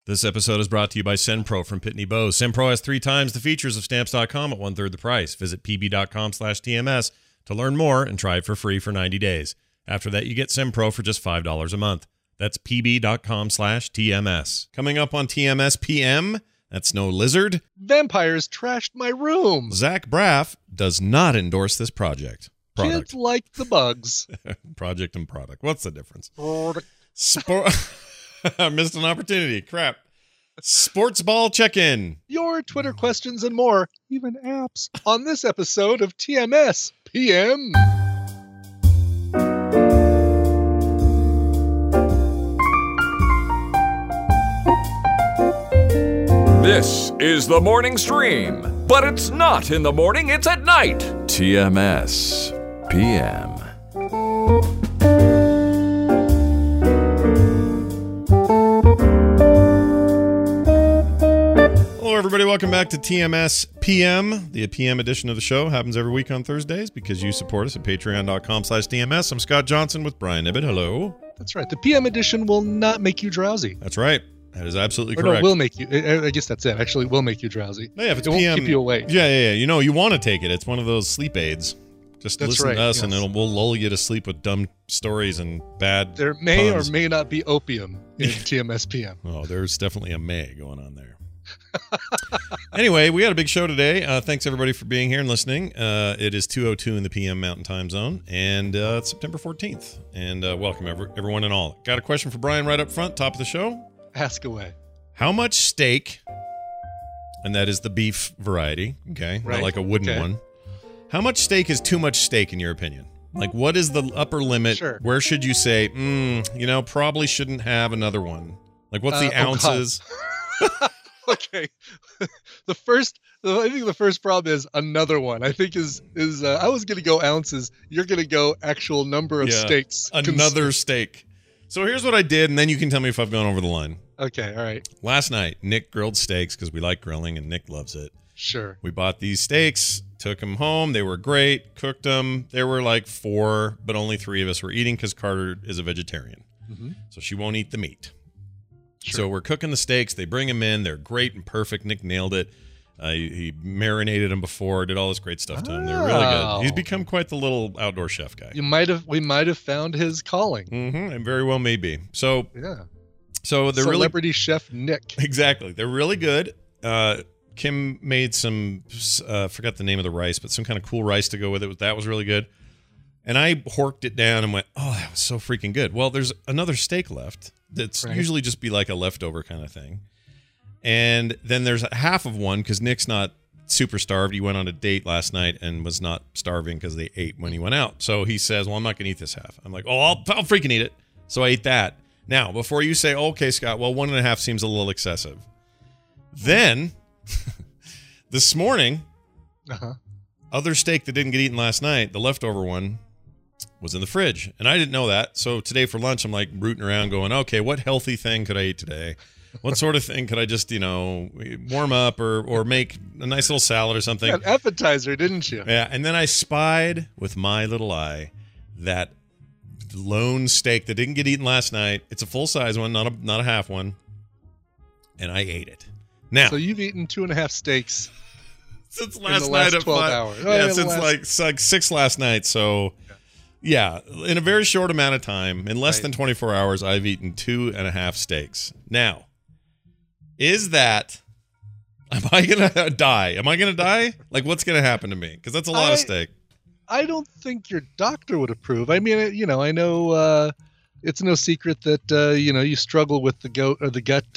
This episode is brought to you by SendPro from Pitney Bowes. SendPro has 3 times the features of Stamps.com at 1/3 the price. Visit pb.com/TMS to learn more and try it for free for 90 days. After that, you get SendPro for just $5 a month. That's pb.com/TMS. Coming up on TMS PM, that's no lizard. Vampires trashed my room. Zach Braff does not endorse this product. Kids like the bugs. Project and product. What's the difference? I missed an opportunity. Crap. Sports ball check-in. Your Twitter questions and more, even apps, on this episode of TMS PM. This is the morning stream, but it's not in the morning, it's at night. TMS PM. Hello, everybody. Welcome back to TMS PM. The PM edition of the show happens every week on Thursdays because you support us at patreon.com/TMS. I'm Scott Johnson with Brian Ibbett. Hello. That's right. The PM edition will not make you drowsy. That's right. That is absolutely or correct. No, will make you. I guess that's it. Actually, will make you drowsy. Yeah, if it's it PM, won't keep you awake. Yeah. You know, you want to take it. It's one of those sleep aids. Just that's listen right, to us, yes. and we'll lull you to sleep with dumb stories and bad There may puns. or may not be opium in TMS PM. Oh, there's definitely a may going on there. Anyway, we had a big show today. Thanks, everybody, for being here and listening. It is 2:02 in the PM Mountain Time Zone, and it's September 14th. And welcome, everyone and all. Got a question for Brian right up front, top of the show. Ask away. How much steak, and that is the beef variety, okay? Right. Not like a wooden one. How much steak is too much steak, in your opinion? Like, what is the upper limit? Sure. Where should you say, probably shouldn't have another one? Like, what's the ounces? Okay. I think the first problem is another one. I think is I was going to go ounces. You're going to go actual number of steaks. Another steak. So here's what I did, and then you can tell me if I've gone over the line. Okay, all right. Last night, Nick grilled steaks because we like grilling, and Nick loves it. Sure. We bought these steaks, took them home. They were great, cooked them. There were like 4, but only 3 of us were eating because Carter is a vegetarian. Mm-hmm. So she won't eat the meat. Sure. So we're cooking the steaks. They bring them in. They're great and perfect. Nick nailed it. He marinated them before, did all this great stuff to them. They're really good. He's become quite the little outdoor chef guy. We might have found his calling. Mm-hmm, and very well may be. So yeah. So they're Celebrity chef Nick. Exactly. They're really good. Kim made some, forgot the name of the rice, but some kind of cool rice to go with it. That was really good. And I horked it down and went, oh, that was so freaking good. Well, there's another steak left that's usually just be like a leftover kind of thing. And then there's half of one because Nick's not super starved. He went on a date last night and was not starving because they ate when he went out. So he says, well, I'm not going to eat this half. I'm like, oh, I'll freaking eat it. So I ate that. Now, before you say, okay, Scott, well, 1.5 seems a little excessive. Then, this morning, other steak that didn't get eaten last night, the leftover one, was in the fridge. And I didn't know that. So today for lunch, I'm like rooting around going, okay, what healthy thing could I eat today? What sort of thing could I just, warm up or make a nice little salad or something? An appetizer, didn't you? Yeah, and then I spied with my little eye that lone steak that didn't get eaten last night. It's a full-size one, not a half one. And I ate it. Now, so you've eaten 2.5 steaks since last in the night last at 12 5 hours. Yeah, since like 6 last night. So, yeah, in a very short amount of time, in less than 24 hours, I've eaten 2.5 steaks. Now, am I going to die? Am I going to die? Like, what's going to happen to me? Because that's a lot of steak. I don't think your doctor would approve. I mean, I know it's no secret that, you struggle with the goat or the gut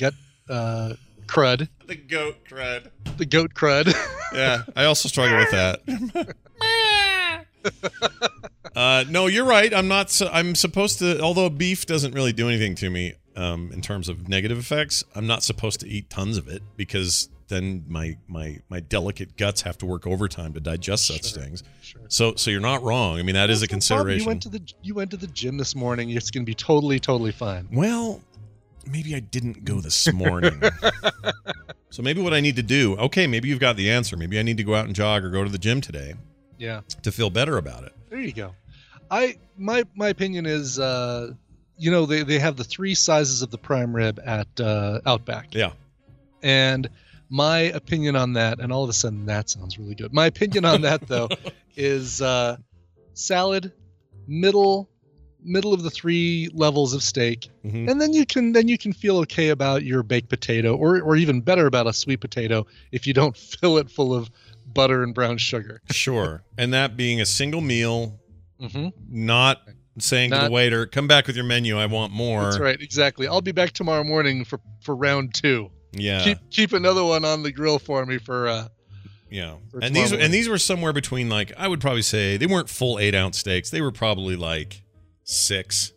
crud. The goat crud. The goat crud. Yeah, I also struggle with that. No, you're right. I'm supposed to, although beef doesn't really do anything to me in terms of negative effects, I'm not supposed to eat tons of it because then my delicate guts have to work overtime to digest such things. Sure. So you're not wrong. I mean, that is a consideration. You went to the gym this morning. It's going to be totally fine. Well, maybe I didn't go this morning. So maybe what I need to do, okay, maybe you've got the answer. Maybe I need to go out and jog or go to the gym today. Yeah. To feel better about it. There you go. My opinion is they have the 3 sizes of the prime rib at Outback. Yeah. And my opinion on that, and all of a sudden that sounds really good. My opinion on that though is salad, middle of the 3 levels of steak, and then you can feel okay about your baked potato, or even better about a sweet potato if you don't fill it full of butter and brown sugar. Sure. And that being a single meal, not saying to the waiter, come back with your menu, I want more. That's right, exactly. I'll be back tomorrow morning for round 2. Yeah. Keep another one on the grill for me for and these were somewhere between, like, I would probably say they weren't full 8-ounce steaks. They were probably like 6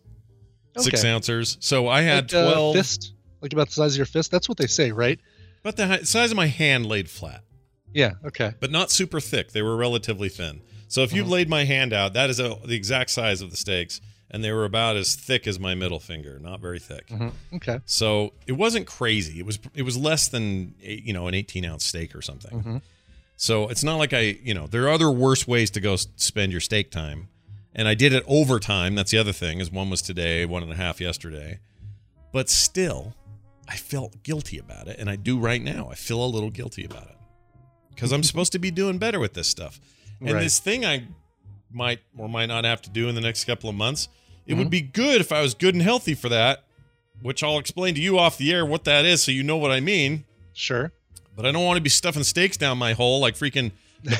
ounces. So I had 12. Fist, like about the size of your fist. That's what they say, right? About the size of my hand laid flat. Yeah. Okay. But not super thick. They were relatively thin. So if you laid my hand out, that is the exact size of the steaks, and they were about as thick as my middle finger, not very thick. Okay. So it wasn't crazy. It was less than an 18-ounce steak or something. So it's not like there are other worse ways to go spend your steak time. And I did it overtime. That's the other thing, is 1 was today, 1.5 yesterday. But still, I felt guilty about it. And I do right now. I feel a little guilty about it. Because I'm supposed to be doing better with this stuff. And this thing I might or might not have to do in the next couple of months, it would be good if I was good and healthy for that, which I'll explain to you off the air what that is so you know what I mean. Sure. But I don't want to be stuffing steaks down my hole like freaking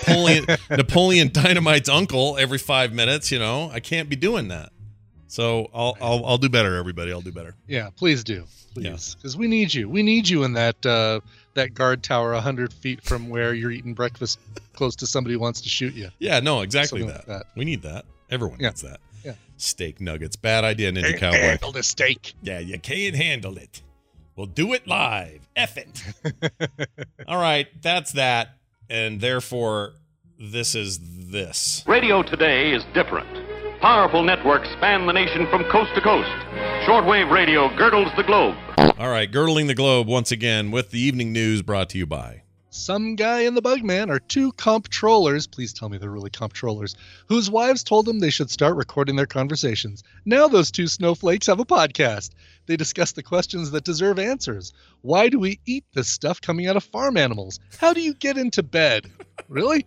Napoleon Dynamite's uncle every 5 minutes. I can't be doing that. So I'll do better, everybody. I'll do better. Yeah, please do, please, because we need you. We need you in that guard tower 100 feet from where you're eating breakfast, close to somebody who wants to shoot you. Yeah, no, exactly Something like that. We need that. Everyone needs that. Yeah. Steak nuggets, bad idea, Ninja Can't Cowboy. handle the steak. Yeah, you can't handle it. We'll do it live. F it. All right, that's that. And therefore, this is this. Radio today is different. Powerful networks span the nation from coast to coast. Shortwave radio girdles the globe. All right, girdling the globe once again with the evening news brought to you by Some Guy and the Bugman are 2 comptrollers, please tell me they're really comptrollers, whose wives told them they should start recording their conversations. Now those 2 snowflakes have a podcast. They discuss the questions that deserve answers. Why do we eat this stuff coming out of farm animals? How do you get into bed? Really?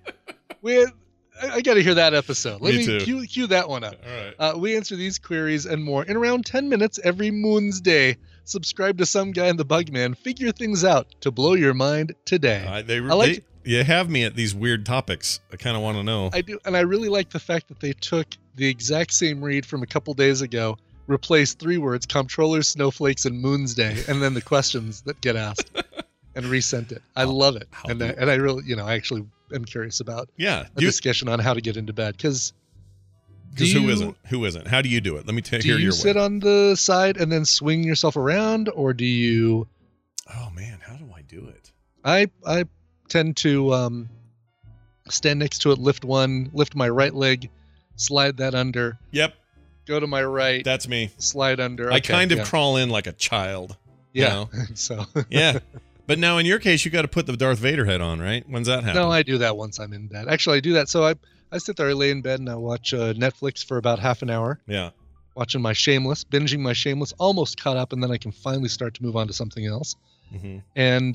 I got to hear that episode. Let me cue that one up. All right. We answer these queries and more in around 10 minutes every Moon's Day. Subscribe to Some Guy and the Bugman. Figure things out to blow your mind today. You have me at these weird topics. I kind of want to know. I do, and I really like the fact that they took the exact same read from a couple days ago, replaced 3 words, comptrollers, snowflakes, and Moon's Day, and then the questions that get asked, and resent it. I love it, and I really, I actually am curious about a discussion on how to get into bed, because who isn't? How do you do it? Let me hear your way. Do you sit on the side and then swing yourself around, or do you? Oh man, how do I do it? I tend to stand next to it, lift my right leg, slide that under. Yep. Go to my right. That's me. Slide under. Okay, I kind of crawl in like a child. Yeah. So. Yeah. But now in your case, you got to put the Darth Vader head on, right? When's that happen? No, I do that once I'm in bed. Actually, I do that. So I sit there, I lay in bed, and I watch Netflix for about half an hour. Yeah. Watching my Shameless, binging my Shameless, almost caught up, and then I can finally start to move on to something else. And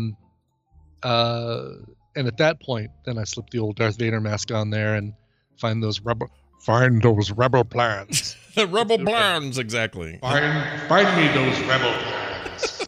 at that point, then I slip the old Darth Vader mask on there and find those rebel plans. The rebel plans, exactly. Find me those rebel plans.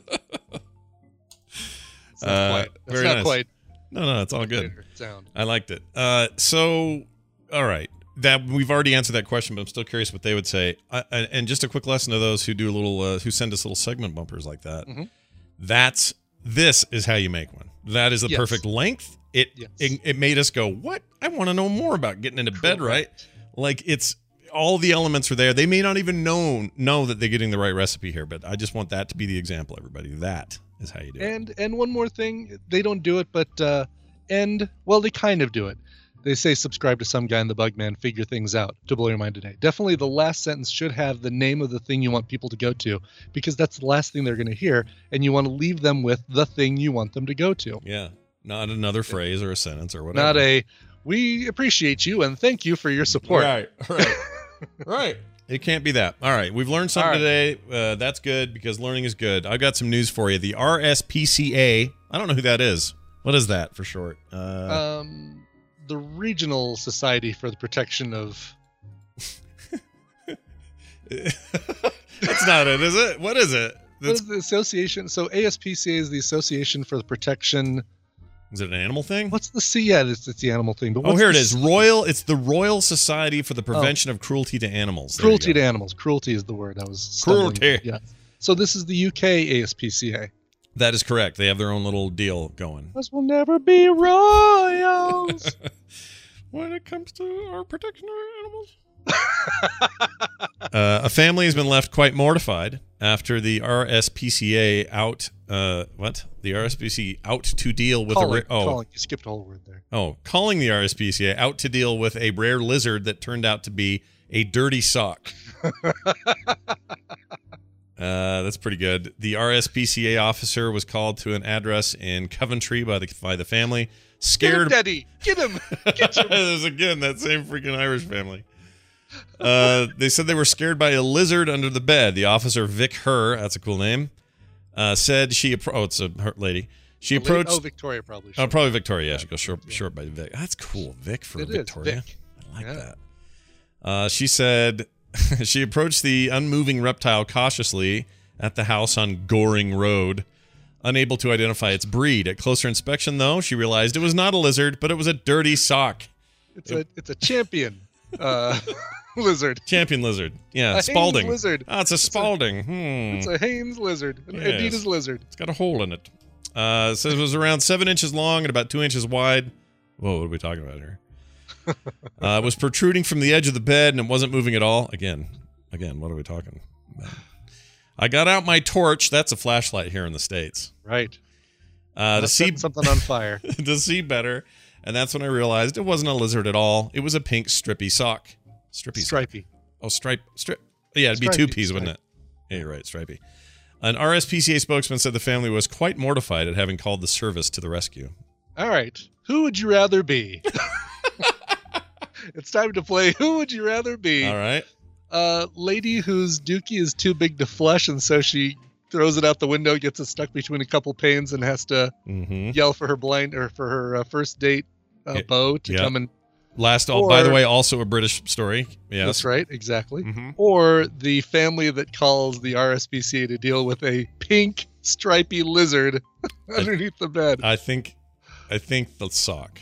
It's not quite. No, it's all good. Sound. I liked it. So, all right. That we've already answered that question, but I'm still curious what they would say. And just a quick lesson to those who do who send us little segment bumpers like that. This is how you make one. That is the perfect length. It made us go, what? I want to know more about getting into bed, right? Like, it's all the elements are there. They may not even know that they're getting the right recipe here, but I just want that to be the example, everybody. That is how you do it. And one more thing, they don't do it, but they kind of do it. They say subscribe to Some Guy and the Bugman, figure things out to blow your mind today. Definitely the last sentence should have the name of the thing you want people to go to, because that's the last thing they're going to hear, and you want to leave them with the thing you want them to go to. Yeah, not another phrase or a sentence or whatever. Not we appreciate you and thank you for your support. Right. It can't be that. All right, we've learned something All today. That's good because learning is good. I've got some news for you. The RSPCA. I don't know who that is. What is that for short? The Regional Society for the Protection of. That's not it, is it? What is it? What is the association? So ASPCA is the Association for the Protection. Is it an animal thing? What's the C? Yeah, it's the animal thing. But Oh, here it the is. It's the Royal Society for the Prevention of Cruelty to Animals. There you Cruelty go. to animals. Cruelty is the word I was stumbling. Cruelty. Yeah. So this is the UK ASPCA. That is correct. They have their own little deal going. Us will never be royals. When it comes to our protection of our animals. A family has been left quite mortified after the RSPCA The RSPCA out to deal with calling. You skipped a whole word there. Calling the RSPCA out to deal with a rare lizard that turned out to be a dirty sock. That's pretty good. The RSPCA officer was called to an address in Coventry by the family. Scared. Get him, Daddy. Get him. Get him. There's again that same freaking Irish family. They said they were scared by a lizard under the bed. The officer, Vic Herr, that's a cool name, said it's a lady. She approached. Victoria probably. Probably Victoria. Yeah, she goes short by Vic. That's cool, Vic for It is, Victoria. Vic. I like that. She said she approached the unmoving reptile cautiously at the house on Goring Road, unable to identify its breed. At closer inspection, though, she realized it was not a lizard, but it was a dirty sock. It's a champion lizard. Champion lizard. Yeah, A Spalding. Haines lizard. Oh, it's a Spalding. It's a Haines lizard. An Yes. Adidas lizard. It's got a hole in it. It says it was around 7 inches long and about 2 inches wide. Whoa, what are we talking about here? It was protruding from the edge of the bed and it wasn't moving at all. Again, what are we talking about? I got out my torch. That's a flashlight here in the States. Right. To see something on fire. to see better. And that's when I realized it wasn't a lizard at all. It was a pink strippy sock. Stripey. Oh, strip. Yeah, it'd be two P's, wouldn't it? Yeah, you're right, stripey. An RSPCA spokesman said the family was quite mortified at having called the service to the rescue. All right. Who would you rather be? It's time to play Who Would You Rather Be? All right. Lady whose dookie is too big to flush, and so she throws it out the window, gets it stuck between a couple panes, and has to yell for her first date beau to come and. By the way, also a British story. Yes. That's right, exactly. Mm-hmm. Or the family that calls the RSPCA to deal with a pink stripy lizard underneath the bed. I think the sock.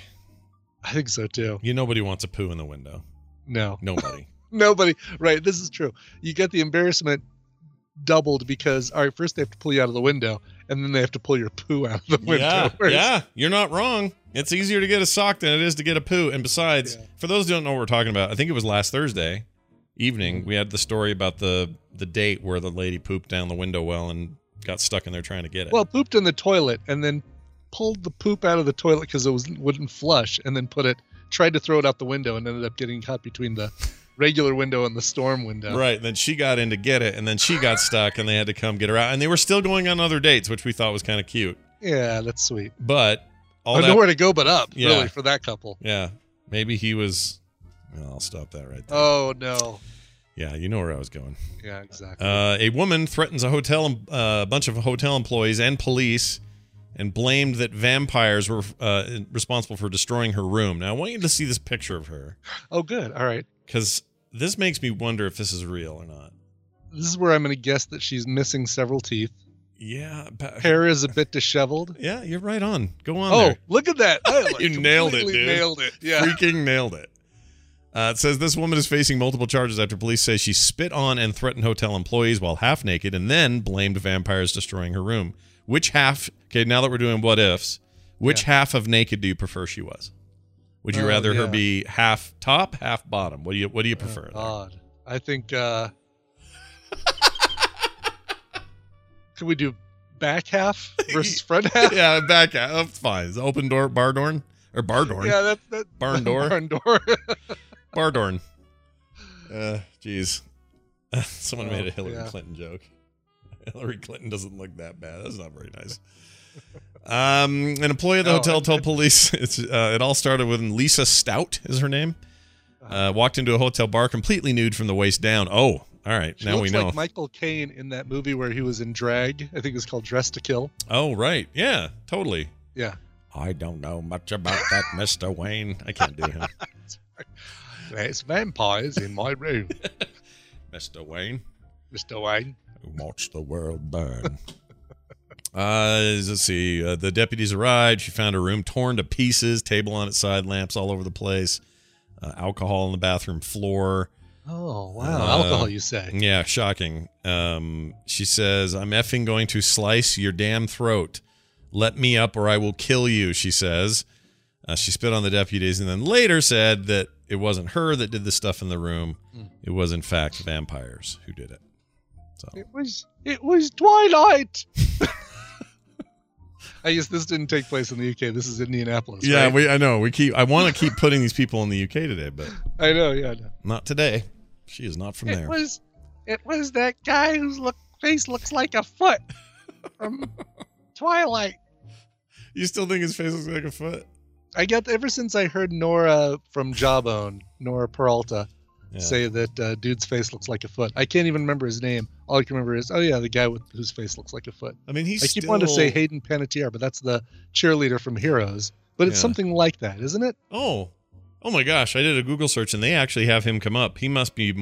I think so too. Nobody wants a poo in the window. No. Nobody. Nobody. Right. This is true. You get the embarrassment doubled because, all right, first they have to pull you out of the window, and then they have to pull your poo out of the window. Yeah, you're not wrong. It's easier to get a sock than it is to get a poo. And besides, for those who don't know what we're talking about, I think it was last Thursday evening, we had the story about the date where the lady pooped down the window well and got stuck in there trying to get it. Well, pooped in the toilet and then pulled the poop out of the toilet because it wouldn't flush, and then tried to throw it out the window and ended up getting caught between the regular window and the storm window. Right. Then she got in to get it, and then she got stuck, and they had to come get her out. And they were still going on other dates, which we thought was kind of cute. Yeah, that's sweet. But nowhere to go but up, really, for that couple. Yeah. Maybe he was... Well, I'll stop that right there. Oh, no. Yeah, you know where I was going. Yeah, exactly. A woman threatens a bunch of hotel employees and police and blamed that vampires were responsible for destroying her room. Now, I want you to see this picture of her. Oh, good. All right. Because this makes me wonder if this is real or not. This is where I'm going to guess that she's missing several teeth. Yeah. Hair is a bit disheveled. Yeah, you're right on. Go on there. Oh, look at that. You nailed it, dude. Nailed it. Yeah. Freaking nailed it. It says this woman is facing multiple charges after police say she spit on and threatened hotel employees while half naked and then blamed vampires destroying her room. Which half, okay, now that we're doing what ifs, which half of naked do you prefer she was? Would you rather her be half top, half bottom? What do you prefer? God. I think can we do back half versus front half? Yeah, back half. Oh, fine. Is it open door, bar door? Or bar door? Yeah, that's barn door. Barn door. Bar door. Jeez. Someone made a Hillary Clinton joke. Hillary Clinton doesn't look that bad. That's not very nice. An employee of the hotel told police it all started with Lisa Stout is her name. Walked into a hotel bar completely nude from the waist down. Oh, all right. She Now we looks know. like Michael Caine in that movie where he was in drag. I think it was called Dress to Kill. Oh, right. Yeah, totally. Yeah. I don't know much about that, Mr. Wayne. I can't do him. There's vampires in my room, Mr. Wayne, Mr. Wayne. who watched the world burn. Let's see. The deputies arrived. She found her room torn to pieces, table on its side, lamps all over the place, alcohol on the bathroom floor. Oh, wow. Alcohol, you say? Yeah, shocking. She says, I'm effing going to slice your damn throat. Let me up or I will kill you, she says. She spit on the deputies and then later said that it wasn't her that did the stuff in the room. It was, in fact, vampires who did it. So. It was Twilight. I guess this didn't take place in the UK. This is Indianapolis. Yeah, right? I know. I want to keep putting these people in the UK today, but I know. Yeah, I know. not today. She is not from there. It was that guy whose face looks like a foot from Twilight. You still think his face looks like a foot? I get ever since I heard Nora from Jawbone, Nora Peralta, say that dude's face looks like a foot. I can't even remember his name. All I can remember is, the guy whose face looks like a foot. I mean, I keep wanting to say Hayden Panettiere, but that's the cheerleader from Heroes. But it's something like that, isn't it? Oh my gosh! I did a Google search and they actually have him come up. He must be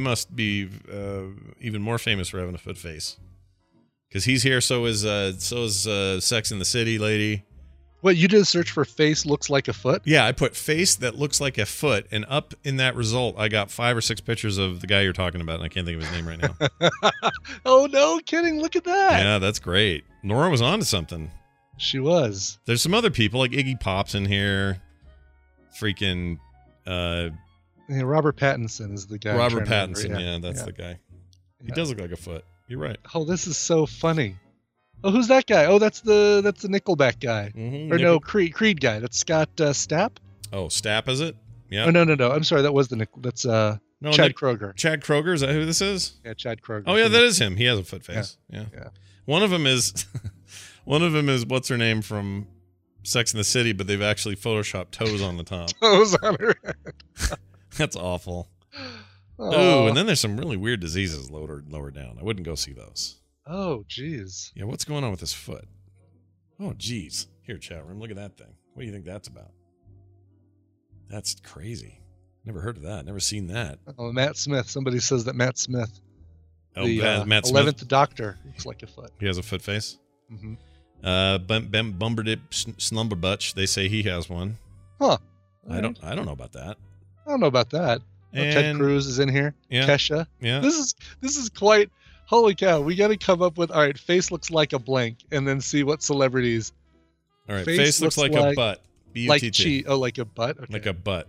even more famous for having a foot face. Because he's here. So is Sex in the City lady. What, you did a search for face looks like a foot? Yeah, I put face that looks like a foot, and up in that result, I got 5 or 6 pictures of the guy you're talking about, and I can't think of his name right now. Oh, no kidding. Look at that. Yeah, that's great. Nora was on to something. She was. There's some other people, like Iggy Pop's in here. Freaking... Robert Pattinson is the guy. Robert Pattinson, that's the guy. He does look like a foot. You're right. Oh, this is so funny. Oh, who's that guy? Oh, that's the Nickelback guy. Mm-hmm. Or no, Creed guy. That's Scott Stapp. Oh, Stapp, is it? Yeah. Oh, no. I'm sorry. That was That's Chad Kroger. Chad Kroger, is that who this is? Yeah, Chad Kroger. Oh, yeah, that is him. He has a foot face. Yeah. One of them is what's her name from Sex and the City, but they've actually photoshopped toes on the top. Toes on her head. That's awful. Oh, Ooh, and then there's some really weird diseases lower down. I wouldn't go see those. Oh, jeez. Yeah, what's going on with this foot? Oh, geez. Here, chat room, look at that thing. What do you think that's about? That's crazy. Never heard of that. Never seen that. Oh, Matt Smith. Somebody says that Matt Smith, Matt Smith. 11th Doctor, looks like a foot. He has a foot face? Mm-hmm. Bumberdip Slumberbutch, they say he has one. Huh. I don't know about that. I don't know about that. And, Ted Cruz is in here. Yeah. Kesha. Yeah. This is quite... Holy cow, we got to come up with, all right, face looks like a blank, and then see what celebrities. All right, face looks like a butt. B-U-T-T. Like cheese. Oh, like a butt? Okay. Like a butt.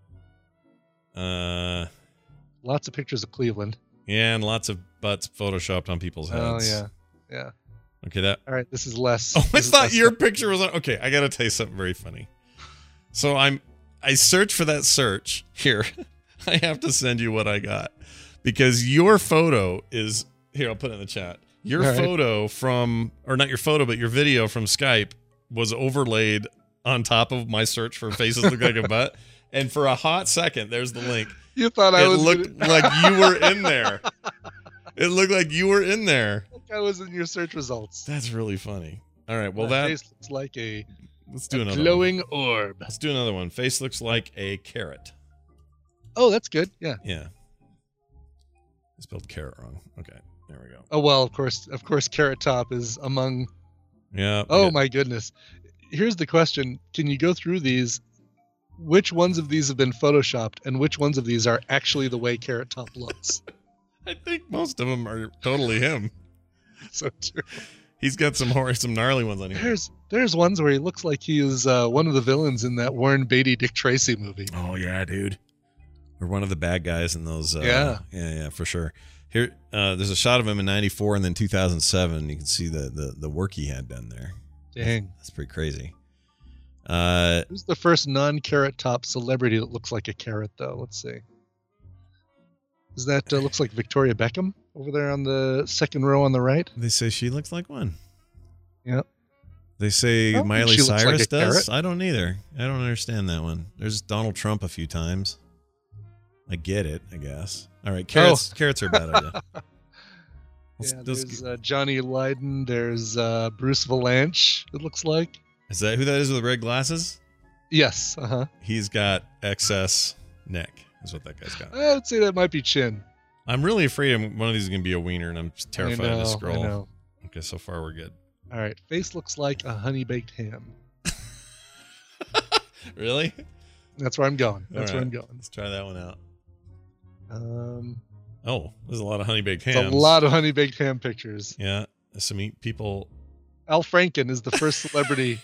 Lots of pictures of Cleveland. Yeah, and lots of butts photoshopped on people's heads. Oh, yeah. Okay, that. All right, this is less. Oh, I thought your picture was on. Okay, I got to tell you something very funny. So I searched for that search. Here, I have to send you what I got. Because your photo is... Here, I'll put it in the chat. Your photo from... Or not your photo, but your video from Skype was overlaid on top of my search for faces look like a butt. And for a hot second, there's the link. You thought I was... It looked like you were in there. It looked like you were in there. Like I was in your search results. That's really funny. All right, well, that face looks like a... Let's do another glowing orb. Let's do another one. Face looks like a carrot. Oh, that's good. Yeah. Yeah. I spelled carrot wrong. Okay, there we go. Oh, well, of course, Carrot Top is among... Yeah. Oh, my goodness. Here's the question. Can you go through these? Which ones of these have been photoshopped, and which ones of these are actually the way Carrot Top looks? I think most of them are totally him. So true. He's got some gnarly ones on here. There's ones where he looks like he is one of the villains in that Warren Beatty Dick Tracy movie. Oh, yeah, dude. Or one of the bad guys in those. Yeah, for sure. Here, there's a shot of him in '94 and then 2007. You can see the work he had done there. Dang, that's pretty crazy. Who's the first non-Carrot Top celebrity that looks like a carrot, though? Let's see. Is that looks like Victoria Beckham over there on the second row on the right? They say she looks like one. Yep. They say Miley Cyrus like does. Carrot. I don't either. I don't understand that one. There's Donald Trump a few times. I get it, I guess. All right, carrots are a bad idea. There's Johnny Lydon. There's Bruce Valanche, it looks like. Is that who that is with the red glasses? Yes, uh-huh. He's got excess neck, is what that guy's got. I would say that might be chin. I'm really afraid one of these is going to be a wiener, and I'm terrified of the scroll. I know. Okay, so far we're good. All right, face looks like a honey-baked ham. Really? That's where I'm going. That's All right, where I'm going. Let's try that one out. There's a lot of honey-baked hams. It's a lot of honey-baked ham pictures. Yeah, some people... Al Franken is the first celebrity.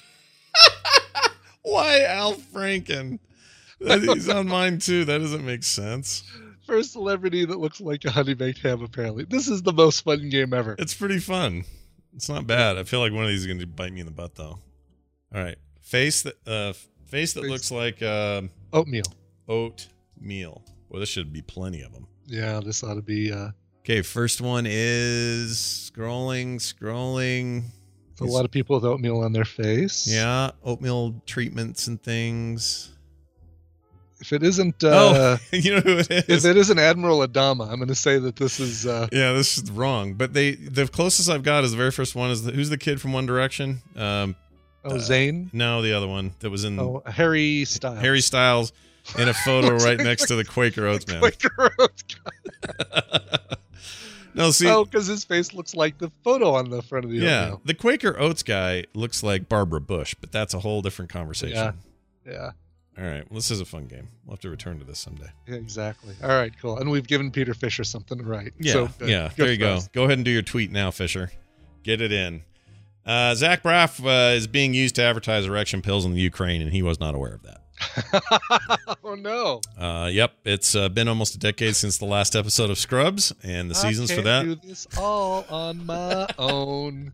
Why Al Franken? He's on mine too. That doesn't make sense. First celebrity that looks like a honey-baked ham, apparently. This is the most fun game ever. It's pretty fun. It's not bad. I feel like one of these is going to bite me in the butt, though. All right. Face that looks like oatmeal. Oatmeal. Well, this should be plenty of them. Yeah, this ought to be... Okay, first one is scrolling. A lot of people with oatmeal on their face. Yeah, oatmeal treatments and things. If it isn't... you know who it is? If it isn't Admiral Adama, I'm going to say that this is... Yeah, this is wrong. But the closest I've got is the very first one is who's the kid from One Direction? Zayn? No, the other one that was in... Oh, Harry Styles. Harry Styles in a photo right next to the Quaker Oats man. Quaker Oats guy. No, see... Oh, because his face looks like the photo on the front of the oatmeal. The Quaker Oats guy looks like Barbara Bush, but that's a whole different conversation. Yeah. All right. Well, this is a fun game. We'll have to return to this someday. Yeah, exactly. All right, cool. And we've given Peter Fisher something to write. Yeah. So, yeah. There you go. Go ahead and do your tweet now, Fisher. Get it in. Zach Braff is being used to advertise erection pills in the Ukraine, and he was not aware of that. Oh, no. Yep. It's been almost a decade since the last episode of Scrubs, and the seasons for that. I can't do this all on my own.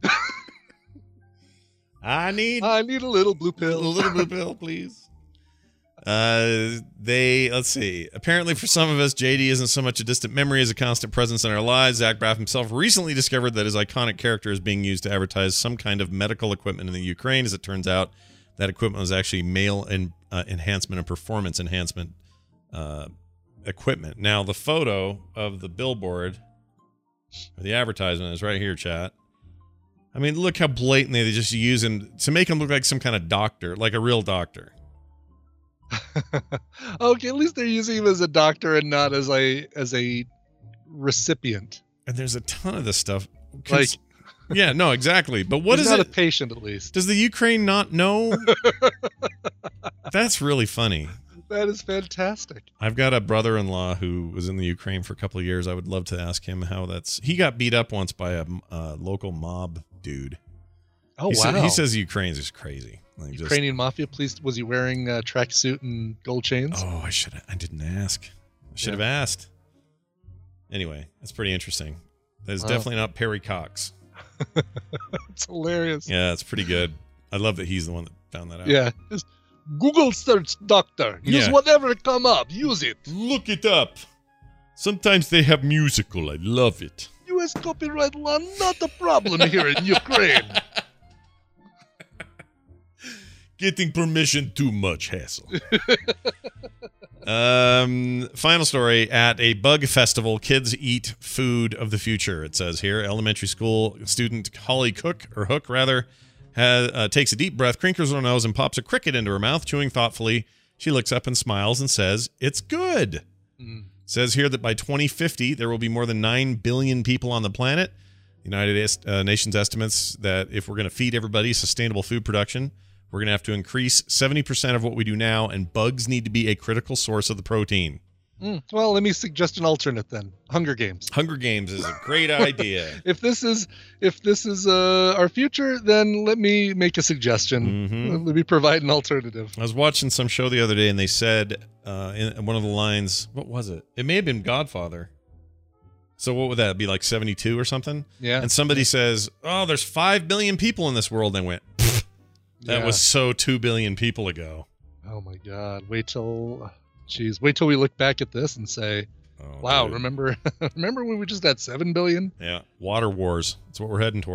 I need a little blue pill. A little blue pill, please. Let's see. Apparently for some of us, JD isn't so much a distant memory as a constant presence in our lives. Zach Braff himself recently discovered that his iconic character is being used to advertise some kind of medical equipment in the Ukraine. As it turns out, that equipment was actually male enhancement and performance enhancement equipment. Now, the photo of the billboard, or the advertisement, is right here, chat. I mean, look how blatantly they just use him to make him look like some kind of doctor, like a real doctor. Okay, at least they're using him as a doctor and not as a recipient. And there's a ton of this stuff. Like, yeah, no, exactly. But what he's is not it? A patient, at least. Does the Ukraine not know? That's really funny. That is fantastic. I've got a brother-in-law who was in the Ukraine for a couple of years. I would love to ask him how that's... He got beat up once by a local mob dude. Oh, wow. He says Ukraine's just crazy. Like Ukrainian mafia police. Was he wearing a tracksuit and gold chains? Oh, I didn't ask. I should have asked. Anyway, that's pretty interesting. That is definitely not Perry Cox. It's hilarious. Yeah, it's pretty good. I love that he's the one that found that out. Yeah. Just Google search doctor. Use whatever come up. Use it. Look it up. Sometimes they have musical. I love it. U.S. copyright law, not a problem here in Ukraine. Getting permission, too much hassle. Final story. At a bug festival, kids eat food of the future, it says here. Elementary school student Holly Hook, takes a deep breath, crinkles her nose, and pops a cricket into her mouth. Chewing thoughtfully, she looks up and smiles and says, "It's good." Says here that by 2050, there will be more than 9 billion people on the planet. The United Nations estimates that if we're going to feed everybody sustainable food production, we're going to have to increase 70% of what we do now, and bugs need to be a critical source of the protein. Well, let me suggest an alternate then. Hunger Games. Hunger Games is a great idea. If this is our future, then let me make a suggestion. Let me provide an alternative. I was watching some show the other day, and they said in one of the lines, what was it? It may have been Godfather. So what would that be, like 72 or something? Yeah. And somebody says, "Oh, there's 5 billion people in this world." And I went, that was so 2 billion people ago. Oh my God! Wait till we look back at this and say, "Wow, dude. remember when we just had 7 billion?" Yeah, water wars. That's what we're heading toward.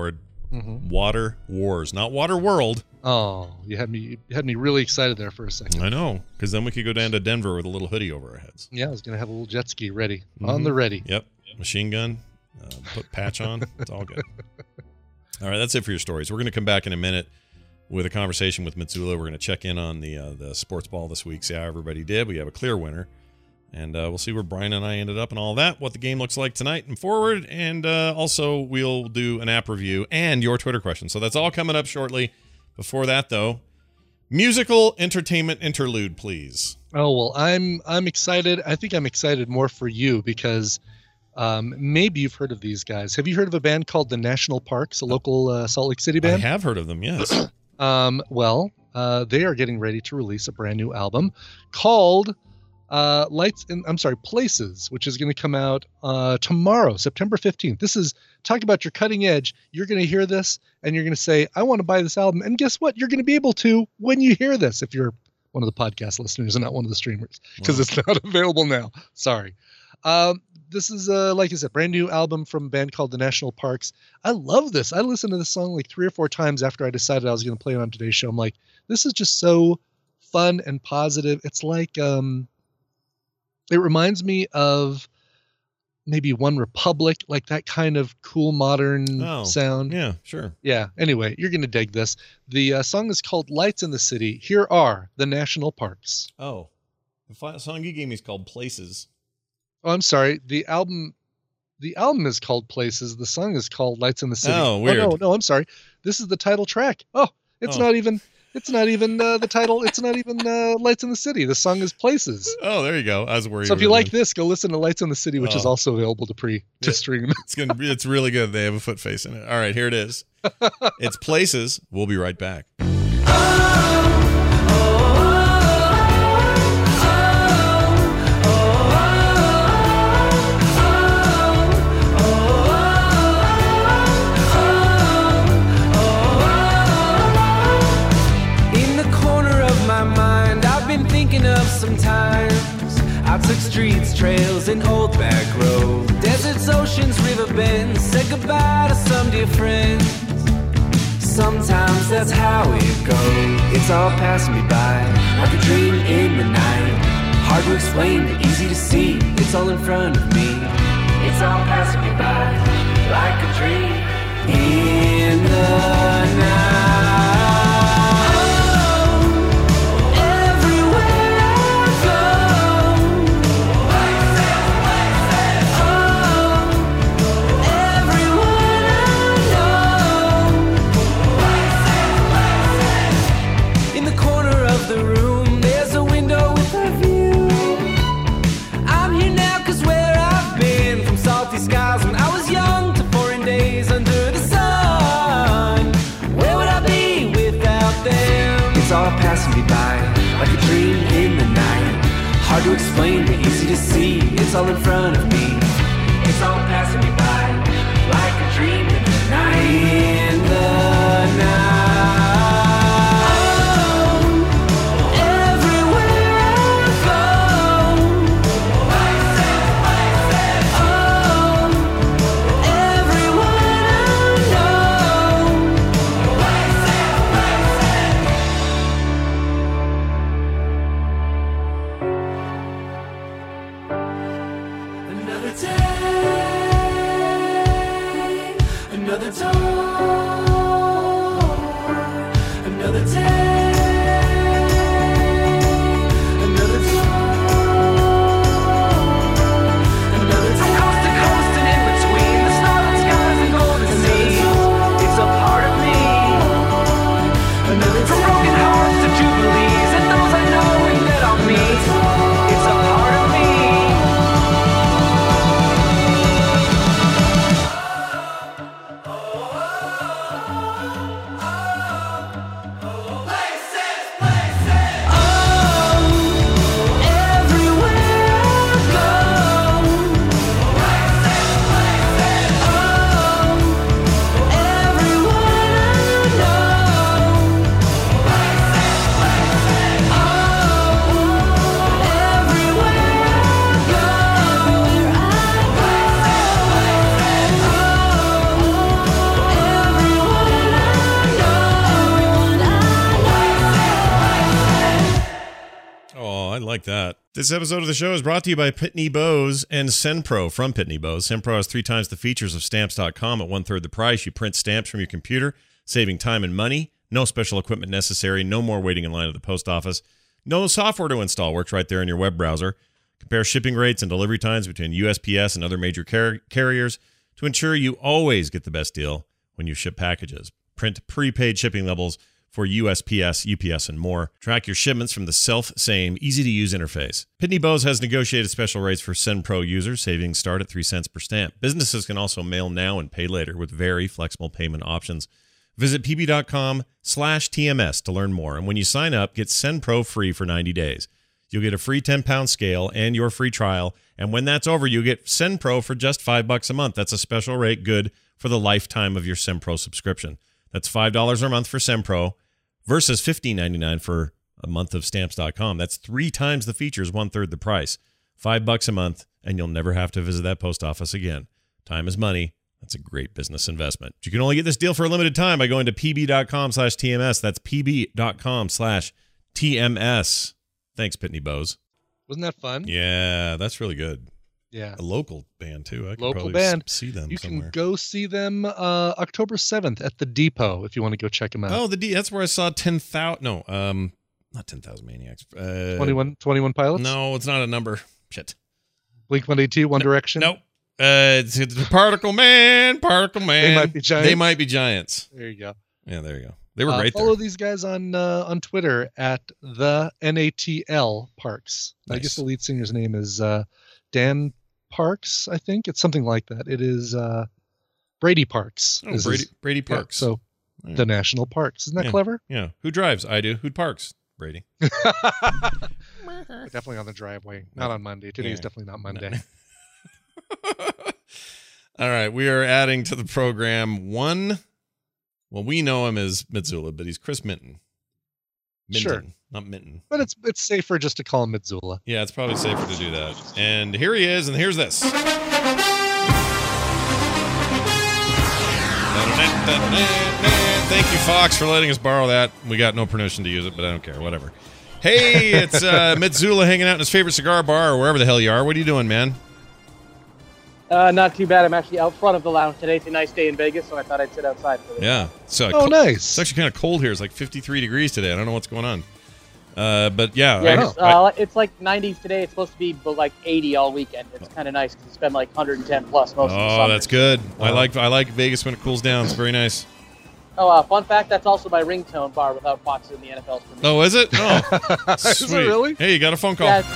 Water Wars, not Water World. Oh, you had me really excited there for a second. I know, because then we could go down to Denver with a little hoodie over our heads. Yeah, I was going to have a little jet ski ready. On the ready. Yep. Machine gun, put patch on. It's all good. All right, that's it for your stories. We're going to come back in a minute with a conversation with Mitsula. We're going to check in on the sports ball this week, see how everybody did. We have a clear winner. And we'll see where Brian and I ended up and all that, what the game looks like tonight and forward. And also, we'll do an app review and your Twitter question. So that's all coming up shortly. Before that, though, musical entertainment interlude, please. Oh, well, I'm excited. I think I'm excited more for you because maybe you've heard of these guys. Have you heard of a band called the National Parks, a local Salt Lake City band? I have heard of them, yes. They are getting ready to release a brand new album called Places, which is going to come out tomorrow, September 15th. This is, talk about your cutting edge. You're going to hear this and you're going to say, I want to buy this album. And guess what? You're going to be able to when you hear this, if you're one of the podcast listeners and not one of the streamers, because it's not available now. Sorry. This is, like I said, brand new album from a band called the National Parks. I love this. I listened to this song like 3 or 4 times after I decided I was going to play it on today's show. I'm like, this is just so fun and positive. It's like, it reminds me of maybe One Republic, like that kind of cool modern sound. Yeah, sure. Yeah. Anyway, you're going to dig this. The song is called Lights in the City. Here are the National Parks. Oh, the song you gave me is called Places. Oh, I'm sorry. The album is called Places. The song is called Lights in the City. Oh, weird. Oh, no, I'm sorry. This is the title track. Oh, it's not even the title. It's not even Lights in the City. The song is Places. Oh, there you go. I was worried. So if you like this, go listen to Lights in the City, which is also available to stream. It's really good. They have a foot face in it. All right, here it is. It's Places. We'll be right back. Sometimes I took streets, trails, and old back roads, deserts, oceans, river bends, said goodbye to some dear friends. Sometimes that's how it goes. It's all passing me by like a dream in the night. Hard to explain, but easy to see. It's all in front of me. It's all passing me by like a dream in the night. All passing me by like a dream in the night. Hard to explain, but easy to see. It's all in front of me. It's all passing me by like a dream in the night. In the night. like that. This episode of the show is brought to you by Pitney Bowes and SendPro from Pitney Bowes. SendPro has 3 times the features of Stamps.com at 1/3 the price. You print stamps from your computer, saving time and money. No special equipment necessary. No more waiting in line at the post office. No software to install. Works right there in your web browser. Compare shipping rates and delivery times between USPS and other major carriers to ensure you always get the best deal when you ship packages. Print prepaid shipping labels for USPS, UPS, and more. Track your shipments from the self-same, easy-to-use interface. Pitney Bowes has negotiated special rates for SendPro users. Savings start at 3 cents per stamp. Businesses can also mail now and pay later with very flexible payment options. Visit pb.com/TMS to learn more. And when you sign up, get SendPro free for 90 days. You'll get a free 10-pound scale and your free trial. And when that's over, you get SendPro for just $5 a month. That's a special rate good for the lifetime of your SendPro subscription. That's $5 a month for SendPro versus $15.99 for a month of Stamps.com. That's 3 times the features, 1/3 the price. $5 a month, and you'll never have to visit that post office again. Time is money. That's a great business investment. You can only get this deal for a limited time by going to pb.com/TMS. That's pb.com/TMS. Thanks, Pitney Bowes. Wasn't that fun? Yeah, that's really good. Yeah. A local band, too. I could Local probably band. see them You somewhere. can go see them October 7th at the Depot if you want to go check them out. Oh, that's where I saw 10,000. No, not 10,000 Maniacs. 21 Pilots? No, it's not a number. Shit. Blink-182, One Direction? Nope. It's Particle Man. They Might Be Giants. They Might Be Giants. There you go. Yeah, there you go. They were great follow there. these guys on Twitter at the NATL Parks. Nice. I guess the lead singer's name is Dan Parks, I think. It's something like that. It is Brady Parks. Oh, Brady Parks. Yeah, so Right. the national parks. Isn't that clever? Yeah. Who drives? I do. Who parks? Brady. Definitely on the driveway. Not on Monday. Today's definitely not Monday. All right. We are adding to the program one. Well, we know him as Mitsula, but he's Chris Minton. Sure. Not Minton. But it's safer just to call him Mitsula. Yeah, it's probably safer to do that. And here he is, and here's this. Thank you, Fox, for letting us borrow that. We got no permission to use it, but I don't care. Whatever. Hey, it's Mitsula hanging out in his favorite cigar bar or wherever the hell you are. What are you doing, man? Not too bad. I'm actually out front of the lounge today. It's a nice day in Vegas, so I thought I'd sit outside for this. Yeah. So nice. It's actually kind of cold here. It's like 53 degrees today. I don't know what's going on. But yeah. Yeah, it's like 90s today. It's supposed to be like 80 all weekend. It's kind of nice because it's been like 110 plus most of the summer. Oh, that's good. Wow. I like Vegas when it cools down. It's very nice. Oh, fun fact, that's also my ringtone bar without boxes in the NFL's permission. Oh, is it? Oh, Is it really? Hey, you got a phone call. Yeah,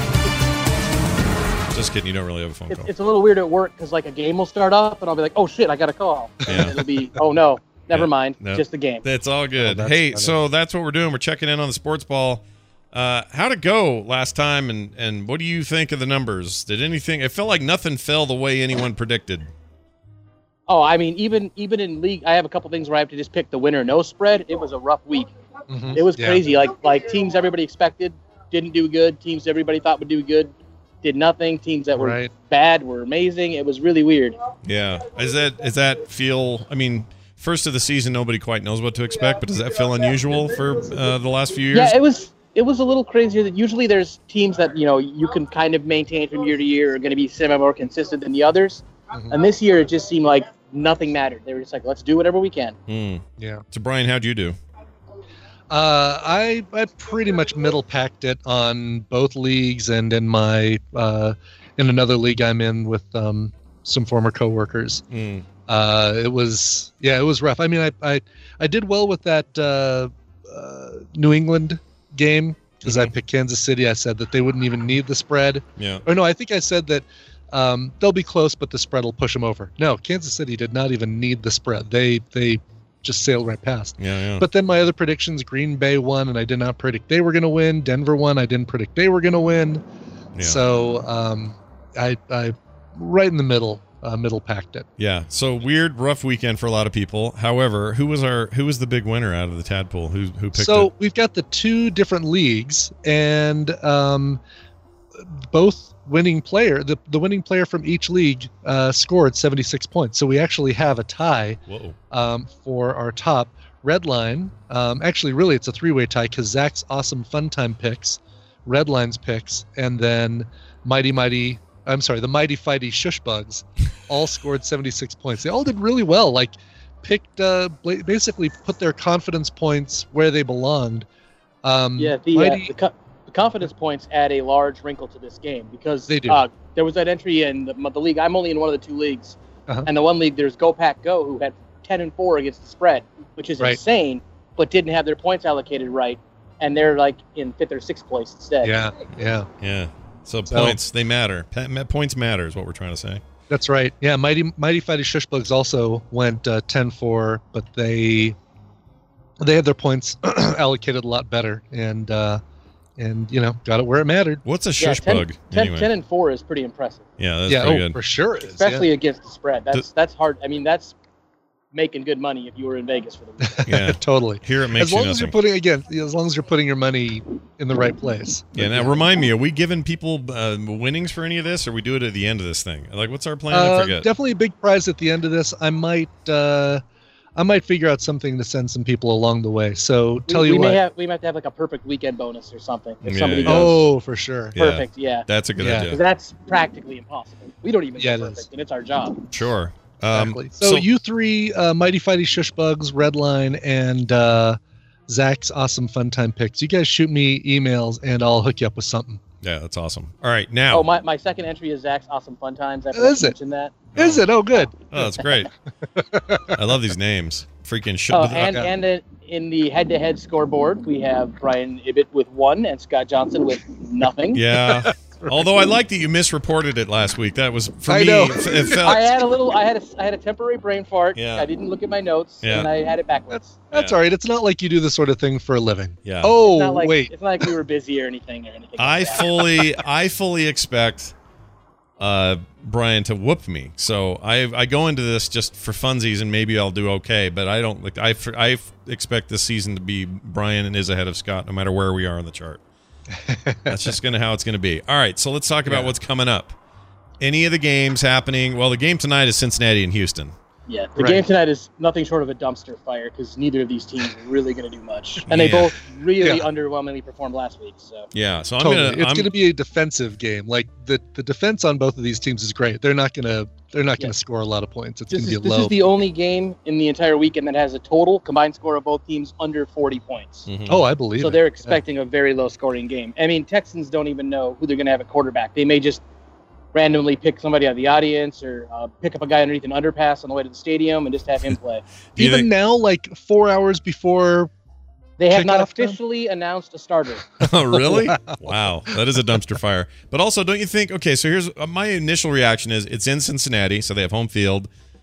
Just kidding. You don't really have a phone call. it's a little weird at work because like a game will start up and I'll be like, oh shit, I got a call. Yeah. And it'll be, oh no, never mind, no. just the game. That's all good. that's Hey, funny. so that's what we're doing. We're checking in on the sports ball. How'd it go last time, and what do you think of the numbers? Did anything? It felt like nothing fell the way anyone predicted. Oh, I mean, even in league, I have a couple things where I have to just pick the winner. No spread. It was a rough week. Mhm. It was Yeah. crazy. Like teams everybody expected didn't do good. Teams everybody thought would do good did nothing. Teams that were Right. bad were amazing. It was really weird. Yeah. Is that feel? I mean, first of the season, nobody quite knows what to expect, but does that feel unusual for the last few years? Yeah, it was a little crazier. That usually there's teams that you can kind of maintain from year to year are going to be semi more consistent than the others. Mhm. And this year it just seemed like nothing mattered. They were just like, let's do whatever we can. Yeah. So Brian, how'd you do? I pretty much middle packed it on both leagues and in my in another league I'm in with some former coworkers. It was rough. I mean, I did well with that New England game because I picked Kansas City. I said that they wouldn't even need the spread. Yeah. Or no, I think I said that they'll be close, but the spread will push them over. No, Kansas City did not even need the spread. They just sailed right past. Yeah. But then my other predictions, Green Bay won, and I did not predict they were going to win. Denver won, I didn't predict they were going to win. Yeah. So I right in the middle packed it. Yeah. So weird, rough weekend for a lot of people. However, who was the big winner out of the tadpole? Who picked So it? we've got the two different leagues, and both winning player, the winning player from each league scored 76 points. So we actually have a tie Whoa. for our top. Red Line, actually, really, it's a three-way tie because Zach's awesome fun time picks Redline's picks, and then the Mighty Fighty Shushbugs all scored 76 points. They all did really well. Like, basically put their confidence points where they belonged. The confidence points add a large wrinkle to this game because they do. There was that entry in the league. I'm only in one of the two leagues, Uh-huh. and the one league there's Go Pack Go, who had 10-4 against the spread, which is insane, but didn't have their points allocated right, and they're like in 5th or 6th place instead. Yeah. So points, they matter. Points matter is what we're trying to say. That's right. Yeah, Mighty Fighty Shushbugs also went 10-4, but they had their points allocated a lot better, and got it where it mattered. What's a shushbug? 10-4 is pretty impressive. Yeah, that's pretty good. For sure it is. Especially against the spread. That's hard. I mean, that's making good money if you were in Vegas for the weekend. Yeah, totally. Here it makes as long you as nothing. as long as you're putting your money in the right place. Yeah. Now remind me, are we giving people winnings for any of this, or we do it at the end of this thing? Like, what's our plan? I forget. Definitely a big prize at the end of this. I might figure out something to send some people along the way. So we might have to have like a perfect weekend bonus or something if Yeah, somebody yeah. goes. Oh, for sure. Perfect. Yeah. That's a good Yeah. idea. 'Cause that's practically impossible. We don't even Yeah, do it perfect, is. and it's our job. Sure. Exactly. So you three, Mighty Fighty Shushbugs, Redline, and Zach's awesome fun time picks. You guys shoot me emails, and I'll hook you up with something. Yeah, that's awesome. All right, now. Oh, my second entry is Zach's Awesome Fun Times. I Is it? mentioned that. Is it? Oh, good. Oh, that's great. I love these names. Freaking shit. And in the head-to-head scoreboard, we have Brian Ibbett with 1 and Scott Johnson with nothing. Yeah. Although I like that you misreported it last week. That was for me. know. It felt. I had a temporary brain fart. Yeah. I didn't look at my notes, Yeah. and I had it backwards. That's all right. It's not like you do this sort of thing for a living. Yeah. Oh, It's not like, wait. It's not like we were busy or anything like I that. fully expect Brian to whoop me. So I go into this just for funsies, and maybe I'll do okay. But I don't. I expect this season to be Brian is ahead of Scott, no matter where we are on the chart. That's just how it's going to be. All right, so let's talk about what's coming up. Any of the games happening? Well, the game tonight is Cincinnati and Houston. Yeah, the game tonight is nothing short of a dumpster fire because neither of these teams are really going to do much, and they both really underwhelmingly performed last week. So yeah, so It's going to be a defensive game. Like the defense on both of these teams is great. They're not going to score a lot of points. It's going to be this low. is the only game in the entire weekend that has a total combined score of both teams under 40 points. Mhm. Oh, I believe. So they're expecting a very low scoring game. I mean, Texans don't even know who they're going to have at quarterback. They may just randomly pick somebody out of the audience or pick up a guy underneath an underpass on the way to the stadium and just have him play. Even now, like 4 hours before. They have not Kickoff time? officially announced a starter. Oh, really? Wow, that is a dumpster fire. But also, don't you think? Okay, so here's my initial reaction: is it's in Cincinnati, so they have home field.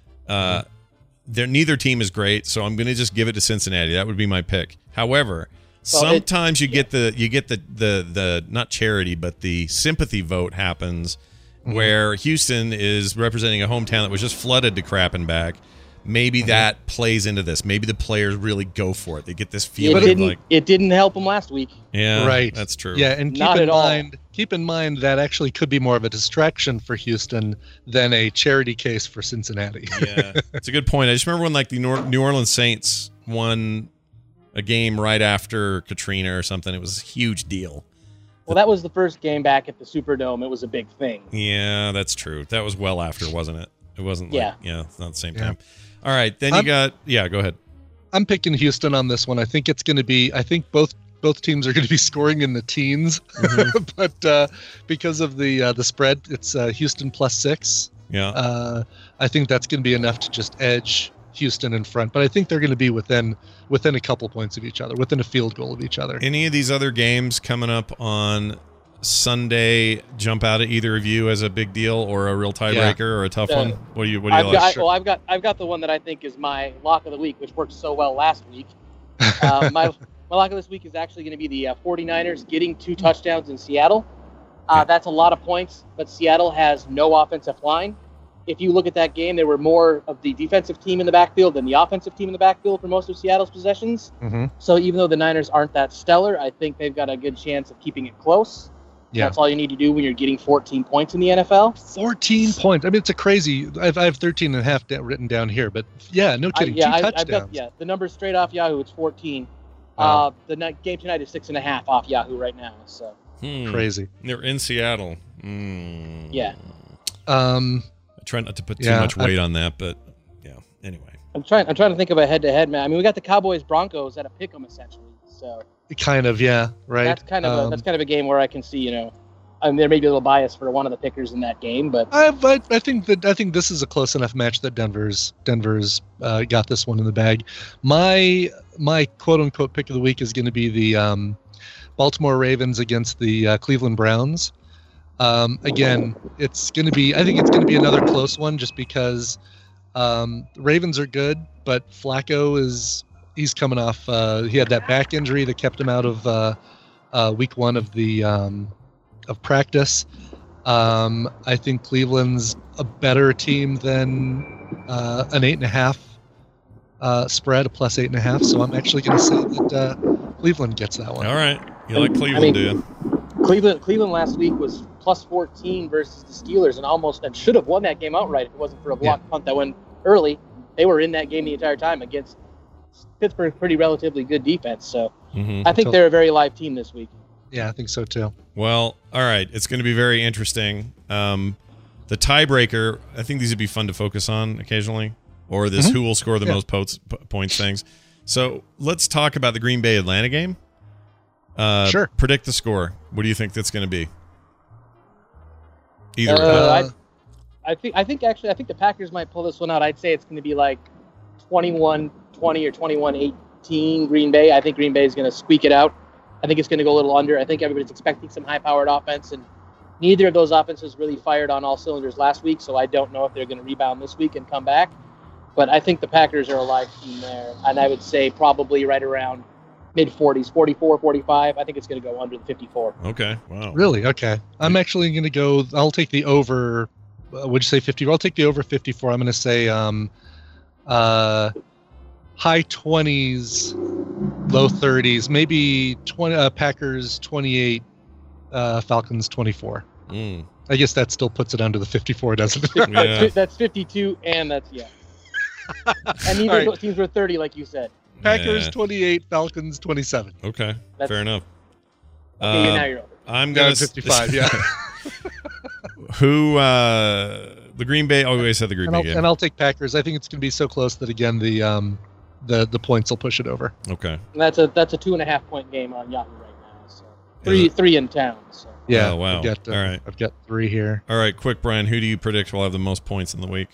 Neither team is great, so I'm going to just give it to Cincinnati. That would be my pick. However, sometimes you get the not charity, but the sympathy vote happens, where Houston is representing a hometown that was just flooded to crap and back. Maybe that plays into this. Maybe the players really go for it. They get this feeling It didn't help them last week. Yeah, right. That's true. Yeah, and keep in mind that actually could be more of a distraction for Houston than a charity case for Cincinnati. Yeah, that's a good point. I just remember when the New Orleans Saints won a game right after Katrina or something. It was a huge deal. Well, that was the first game back at the Superdome. It was a big thing. Yeah, that's true. That was well after, wasn't it? It wasn't. It's not the same time. All right, then go ahead. I'm picking Houston on this one. I think it's going to be. I think both teams are going to be scoring in the teens, but because of the spread, it's Houston +6. Yeah. I think that's going to be enough to just edge Houston in front, but I think they're going to be within a couple points of each other, within a field goal of each other. Any of these other games coming up on Sunday jump out at either of you as a big deal or a real tiebreaker or a tough one? What do you like? I've got the one that I think is my lock of the week, which worked so well last week. My lock of this week is actually going to be the 49ers getting 2 touchdowns in Seattle. That's a lot of points, but Seattle has no offensive line. If you look at that game, there were more of the defensive team in the backfield than the offensive team in the backfield for most of Seattle's possessions. Mm-hmm. So even though the Niners aren't that stellar, I think they've got a good chance of keeping it close. Yeah. That's all you need to do when you're getting 14 points in the NFL. 14 points. I mean, it's a crazy. I have 13 and a half written down here, but yeah, no kidding. 2 touchdowns. The number's straight off Yahoo. It's 14. game tonight is 6.5 off Yahoo right now. So Crazy. They're in Seattle. yeah. I try not to put too much weight on that, but yeah. Anyway, I'm trying to think of a head-to-head match. I mean, we got the Cowboys Broncos at a pick'em essentially. So Kind of, yeah, right. that's kind of a game where I can see, I mean, there may be a little bias for one of the pickers in that game, but I think this is a close enough match that Denver's got this one in the bag. My quote unquote pick of the week is going to be the Baltimore Ravens against the Cleveland Browns. Again, I think it's going to be another close one just because the Ravens are good, but Flacco he's coming off. He had that back injury that kept him out of week 1 of practice. I think Cleveland's a better team than an 8.5 spread, a plus 8.5. So I'm actually going to say that Cleveland gets that one. all right. You like Cleveland, do you? Cleveland last week was plus 14 versus the Steelers and should have won that game outright if it wasn't for a blocked punt that went early. They were in that game the entire time against Pittsburgh's pretty relatively good defense. So I think they're a very live team this week. Yeah, I think so too. Well, all right. It's going to be very interesting. The tiebreaker, I think these would be fun to focus on occasionally, or this who will score the most points things. So let's talk about the Green Bay Atlanta game. Sure. Predict the score. What do you think that's going to be? Either. I think the Packers might pull this one out. I'd say it's going to be like 21-20 or 21-18 Green Bay. I think Green Bay is going to squeak it out. I think it's going to go a little under. I think everybody's expecting some high-powered offense, and neither of those offenses really fired on all cylinders last week, so I don't know if they're going to rebound this week and come back. But I think the Packers are a live team there, and I would say probably right around mid-40s, 44, 45. I think it's going to go under the 54. Okay, wow. Really? Okay. I'm actually going to go. I'll take the over. Would you say 50? I'll take the over 54. I'm going to say high 20s, low 30s, maybe 20. Packers 28, Falcons 24. I guess that still puts it under the 54, doesn't it? Yeah. That's 52, and that's and neither of those teams were 30, like you said. Packers 28, Falcons 27. Okay, fair enough. Okay, now you're over. I'm going to 55. Yeah. Who the Green Bay? Oh, we said the Green Bay game. And I'll take Packers. I think it's going to be so close that again the points will push it over. Okay. And that's a 2.5 point game on Yahoo right now. So three in town. So. Yeah. Oh, wow. All right. I've got 3 here. All right, quick, Brian. Who do you predict will have the most points in the week?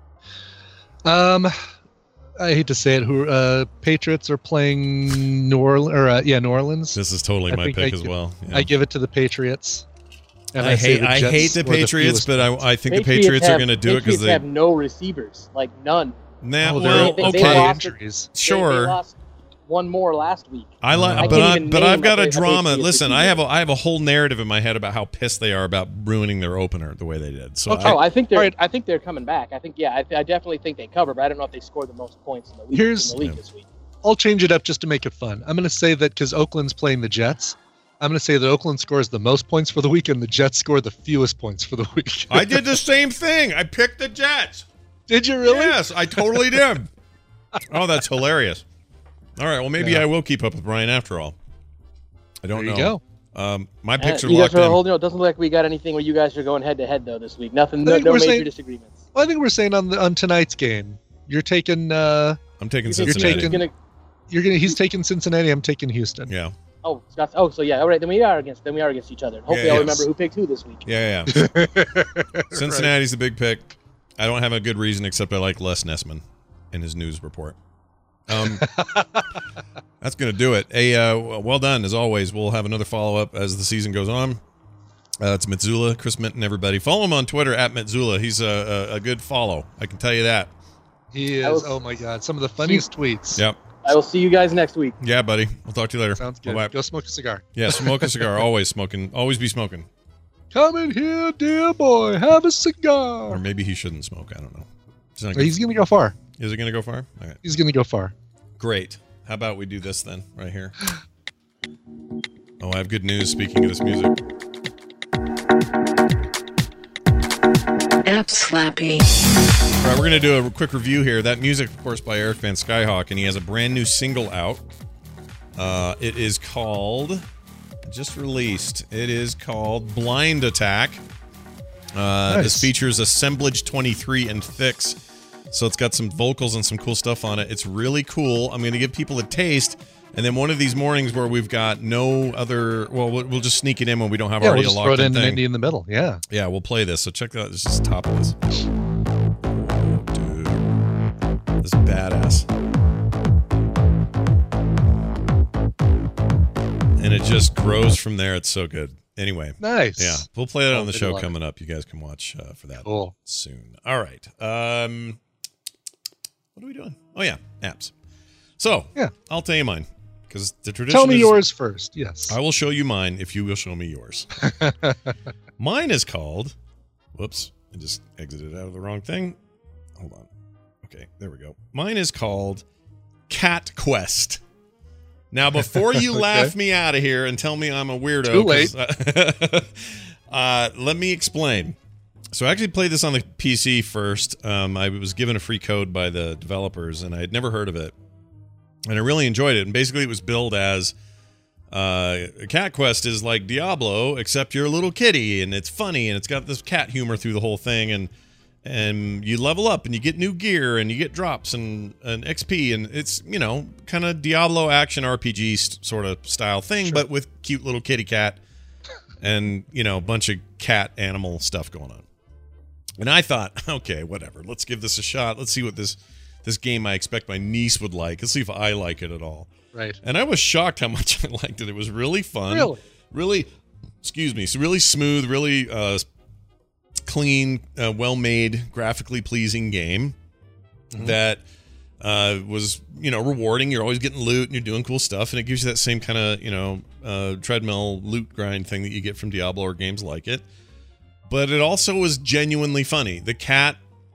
I hate to say it. Patriots are playing New Orleans. This is totally my pick as well. Yeah. I give it to the Patriots. And I hate the Patriots, but I think the Patriots are going to do it because they have no receivers, like none. Nah, injuries. Sure. They lost one more last week. But I've got a drama. Listen, I have a whole narrative in my head about how pissed they are about ruining their opener the way they did. So I think they're coming back. I think I definitely think they cover, but I don't know if they scored the most points in the league this week. I'll change it up just to make it fun. I'm going to say that because Oakland's playing the Jets, I'm going to say that Oakland scores the most points for the week and the Jets score the fewest points for the week. I did the same thing. I picked the Jets. Did you really? Yes, I totally did. Oh, that's hilarious. All right, well, maybe I will keep up with Brian after all. I don't know. There you go. My picks are you locked guys are in. holding. It doesn't look like we got anything where you guys are going head-to-head, though, this week. Nothing, no major disagreements. Well, I think we're saying on tonight's game, you're taking... I'm taking Cincinnati. He's taking Cincinnati. I'm taking Houston. Yeah. Oh, so yeah. All right, then we are against each other. Hopefully, I'll remember who picked who this week. Yeah. Cincinnati's the big pick. I don't have a good reason except I like Les Nessman in his news report. That's going to do it. Well done, as always. We'll have another follow-up as the season goes on. It's Mitsula, Chris Minton, everybody. Follow him on Twitter, @Mitsula. He's a good follow. I can tell you that. He is. Oh, my God. Some of the funniest tweets. Yep. I will see you guys next week. Yeah, buddy. We'll talk to you later. Sounds good. Bye-bye. Go smoke a cigar. Yeah, smoke a cigar. Always smoking. Always be smoking. Come in here, dear boy. Have a cigar. Or maybe he shouldn't smoke. I don't know. He's going to go far. Is it going to go far? All right. He's going to go far. Great. How about we do this then, right here? Oh, I have good news speaking of this music. App Slappy. All right, we're going to do a quick review here. That music, of course, by Eric Van Skyhawk, and he has a brand new single out. It is called, just released, it is called Blind Attack. Nice. This features Assemblage 23 and Fix. So it's got some vocals and some cool stuff on it. It's really cool. I'm going to give people a taste. And then one of these mornings where we've got no other... Well, we'll just sneak it in when we don't have already we'll a just throw it locked-in in thing. indie in the middle. Yeah. Yeah, we'll play this. So check that out. This is the top of this. Dude. This is badass. And it just grows from there. It's so good. Anyway. Nice. Yeah, we'll play that on the I show love coming up. You guys can watch for that Cool. soon. All right. What are we doing? Oh, yeah, apps. So, Yeah. I'll tell you mine. Because the tradition Tell me is, yours first. Yes. I will show you mine if you will show me yours. Mine is called... Whoops. I just exited out of the wrong thing. Hold on. Okay, there we go. Mine is called Cat Quest. Now, before you laugh me out of here and tell me I'm a weirdo... Too late. Let me explain. So I actually played this on the PC first. I was given a free code by the developers, and I had never heard of it. And I really enjoyed it. And basically, it was billed as Cat Quest is like Diablo, except you're a little kitty, and it's funny, and it's got this cat humor through the whole thing, and you level up, and you get new gear, and you get drops and XP, and it's, you know, kind of Diablo action RPG sort of style thing, Sure. but with cute little kitty cat and, you know, a bunch of cat animal stuff going on. And I thought, okay, whatever, let's give this a shot. Let's see what this game I expect my niece would like. Let's see if I like it at all. Right. And I was shocked how much I liked it. It was really fun. Really? Excuse me. It's really smooth, really clean, well-made, graphically pleasing game that was, you know, rewarding. You're always getting loot and you're doing cool stuff, and it gives you that same kind of, you know, treadmill loot grind thing that you get from Diablo or games like it. But it also was genuinely funny. The cat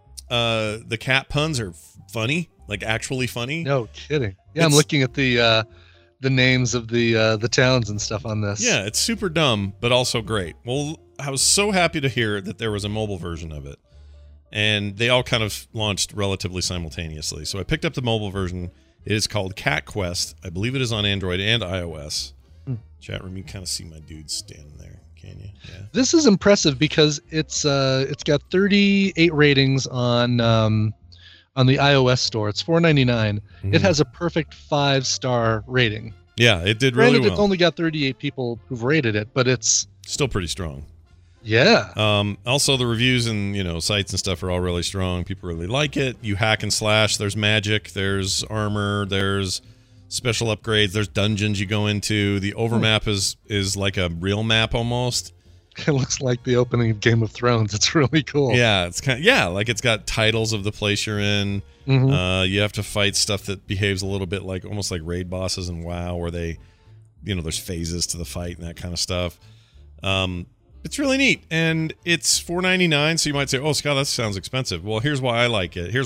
puns are funny, like actually funny. No kidding. Yeah, I'm looking at the names of the towns and stuff on this. Yeah, it's super dumb, but also great. Well, I was so happy to hear that there was a mobile version of it. And they all kind of launched relatively simultaneously. So I picked up the mobile version. It is called Cat Quest. I believe it is on Android and iOS. Chat room, you can kind of see my dude standing there, can you? Yeah. This is impressive because it's got 38 ratings on the iOS store. It's $4.99. It has a perfect 5-star rating. Yeah, it did really Granted, well. it's only got 38 people who've rated it, but it's Still pretty strong. yeah. Also, the reviews and, you know, sites and stuff are all really strong. People really like it. You hack and slash. There's magic. There's armor. There's special upgrades. There's dungeons you go into. The overmap is like a real map almost. It looks like the opening of Game of Thrones. It's really cool. Yeah, it's like it's got titles of the place you're in. You have to fight stuff that behaves a little bit like almost like raid bosses in WoW, where they, you know, there's phases to the fight and that kind of stuff. It's really neat, and it's $4.99. So you might say, "Oh, Scott, that sounds expensive." Well, here's why I like it.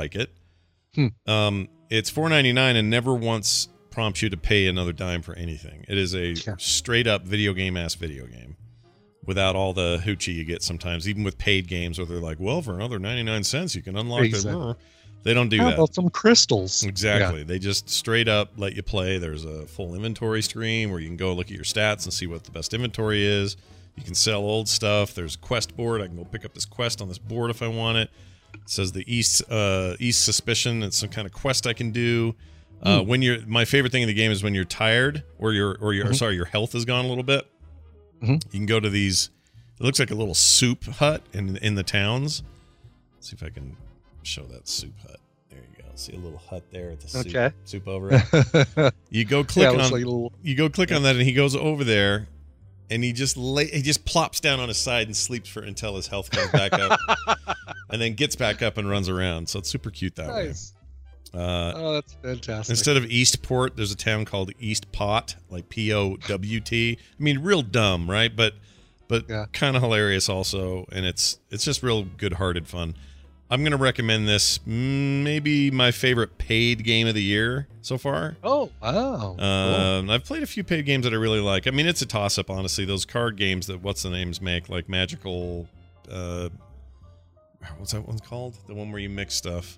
It's $4.99 and never once prompts you to pay another dime for anything. It is a straight up video game, without all the hoochie you get sometimes, even with paid games where they're like, well, for another 99 cents, you can unlock Exactly. They don't do How that. about some crystals? Exactly. They just straight up let you play. There's a full inventory screen where you can go look at your stats and see what the best inventory is. You can sell old stuff. There's a quest board. I can go pick up this quest on this board if I want it. It says the East Suspicion. It's some kind of quest I can do. My favorite thing in the game is when you're tired or your health has gone a little bit. You can go to these. It looks like a little soup hut in the towns. Let's see if I can show that soup hut. There you go. See a little hut there with the soup over it. You go click on. Like You go click on that, and he goes over there, and he just plops down on his side and sleeps until his health comes back up, and then gets back up and runs around. So it's super cute that nice. way. Oh, that's fantastic. Instead of Eastport, there's a town called East Pot, like P-O-W-T. I mean, real dumb, right? But kind of hilarious also, and it's just real good-hearted fun. I'm going to recommend this, maybe my favorite paid game of the year so far. Oh, wow. Cool. I've played a few paid games that I really like. I mean, it's a toss-up, honestly. Those card games that what's-the-names make, like Magical... what's that one called? The one where you mix stuff.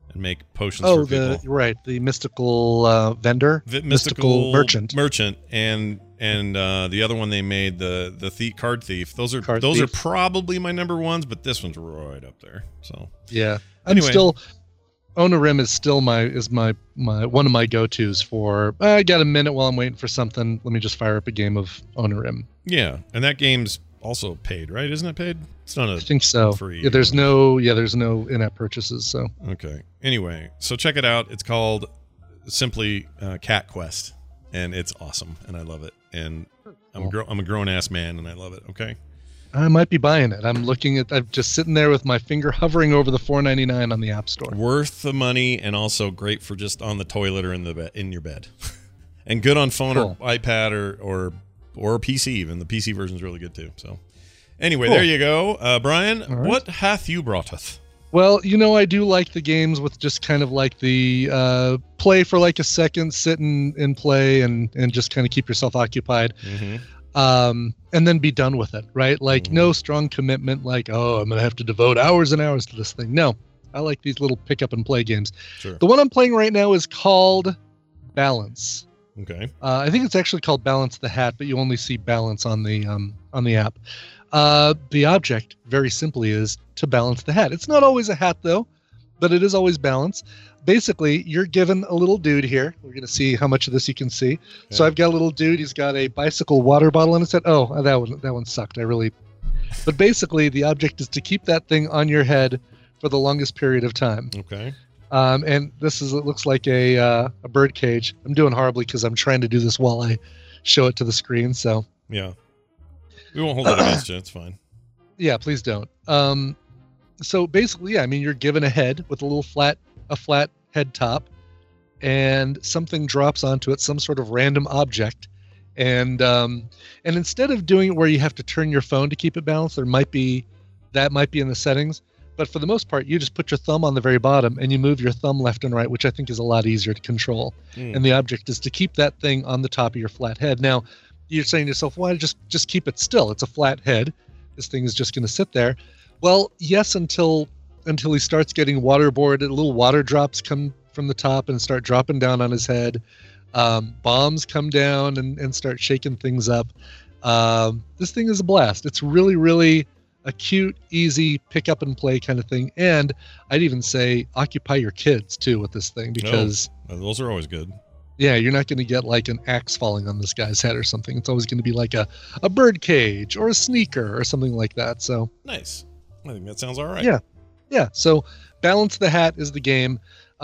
and make potions for people. The mystical vendor, mystical merchant, and the other one they made, the card thief. Those are probably my number ones, but this one's right up there. So yeah, anyway. Onarim is still my one of my go-tos for. I got a minute while I'm waiting for something. Let me just fire up a game of Onarim. Yeah, and that game's also paid, right? Isn't it paid? It's not I think so. Free. Yeah, there's no in-app purchases. So okay. Anyway, so check it out. It's called simply Cat Quest, and it's awesome, and I love it. And I'm a grown-ass man, and I love it. Okay. I might be buying it. I'm just sitting there with my finger hovering over the $4.99 on the App Store. Worth the money, and also great for just on the toilet or in your bed, and good on phone or iPad or PC. Even the PC version is really good too. So, anyway, There you go, Brian. Right. What hath you broughteth? Well, I do like the games with just kind of like the play for like a second, sit and play, and just kind of keep yourself occupied. Mm-hmm. And then be done with it, right? Like no strong commitment, like, I'm going to have to devote hours and hours to this thing. No, I like these little pick up and play games. Sure. The one I'm playing right now is called Balance. Okay. I think it's actually called Balance the Hat, but you only see Balance on the app. The object, very simply, is to balance the hat. It's not always a hat, though, but it is always balance. Basically, you're given a little dude here. We're going to see how much of this you can see. Okay. So I've got a little dude. He's got a bicycle water bottle in his head. Oh, that one sucked. But basically, the object is to keep that thing on your head for the longest period of time. Okay. And it looks like a bird cage. I'm doing horribly because I'm trying to do this while I show it to the screen. So yeah, we won't hold that against you. It's fine. Yeah, please don't. So basically, you're given a head with a flat head top, and something drops onto it, some sort of random object, and instead of doing it where you have to turn your phone to keep it balanced, that might be in the settings, but for the most part you just put your thumb on the very bottom and you move your thumb left and right, which I think is a lot easier to control. And the object is to keep that thing on the top of your flat head. Now you're saying to yourself, why just keep it still? It's a flat head, this thing is just going to sit there. Well, yes, until he starts getting waterboarded. Little water drops come from the top and start dropping down on his head. Bombs come down and start shaking things up. This thing is a blast. It's really, really a cute, easy pick up and play kind of thing. And I'd even say occupy your kids too with this thing, because those are always good. Yeah, you're not going to get like an axe falling on this guy's head or something. It's always going to be like a bird cage or a sneaker or something like that. So nice. I think that sounds all right. Yeah. So Balance the Hat is the game.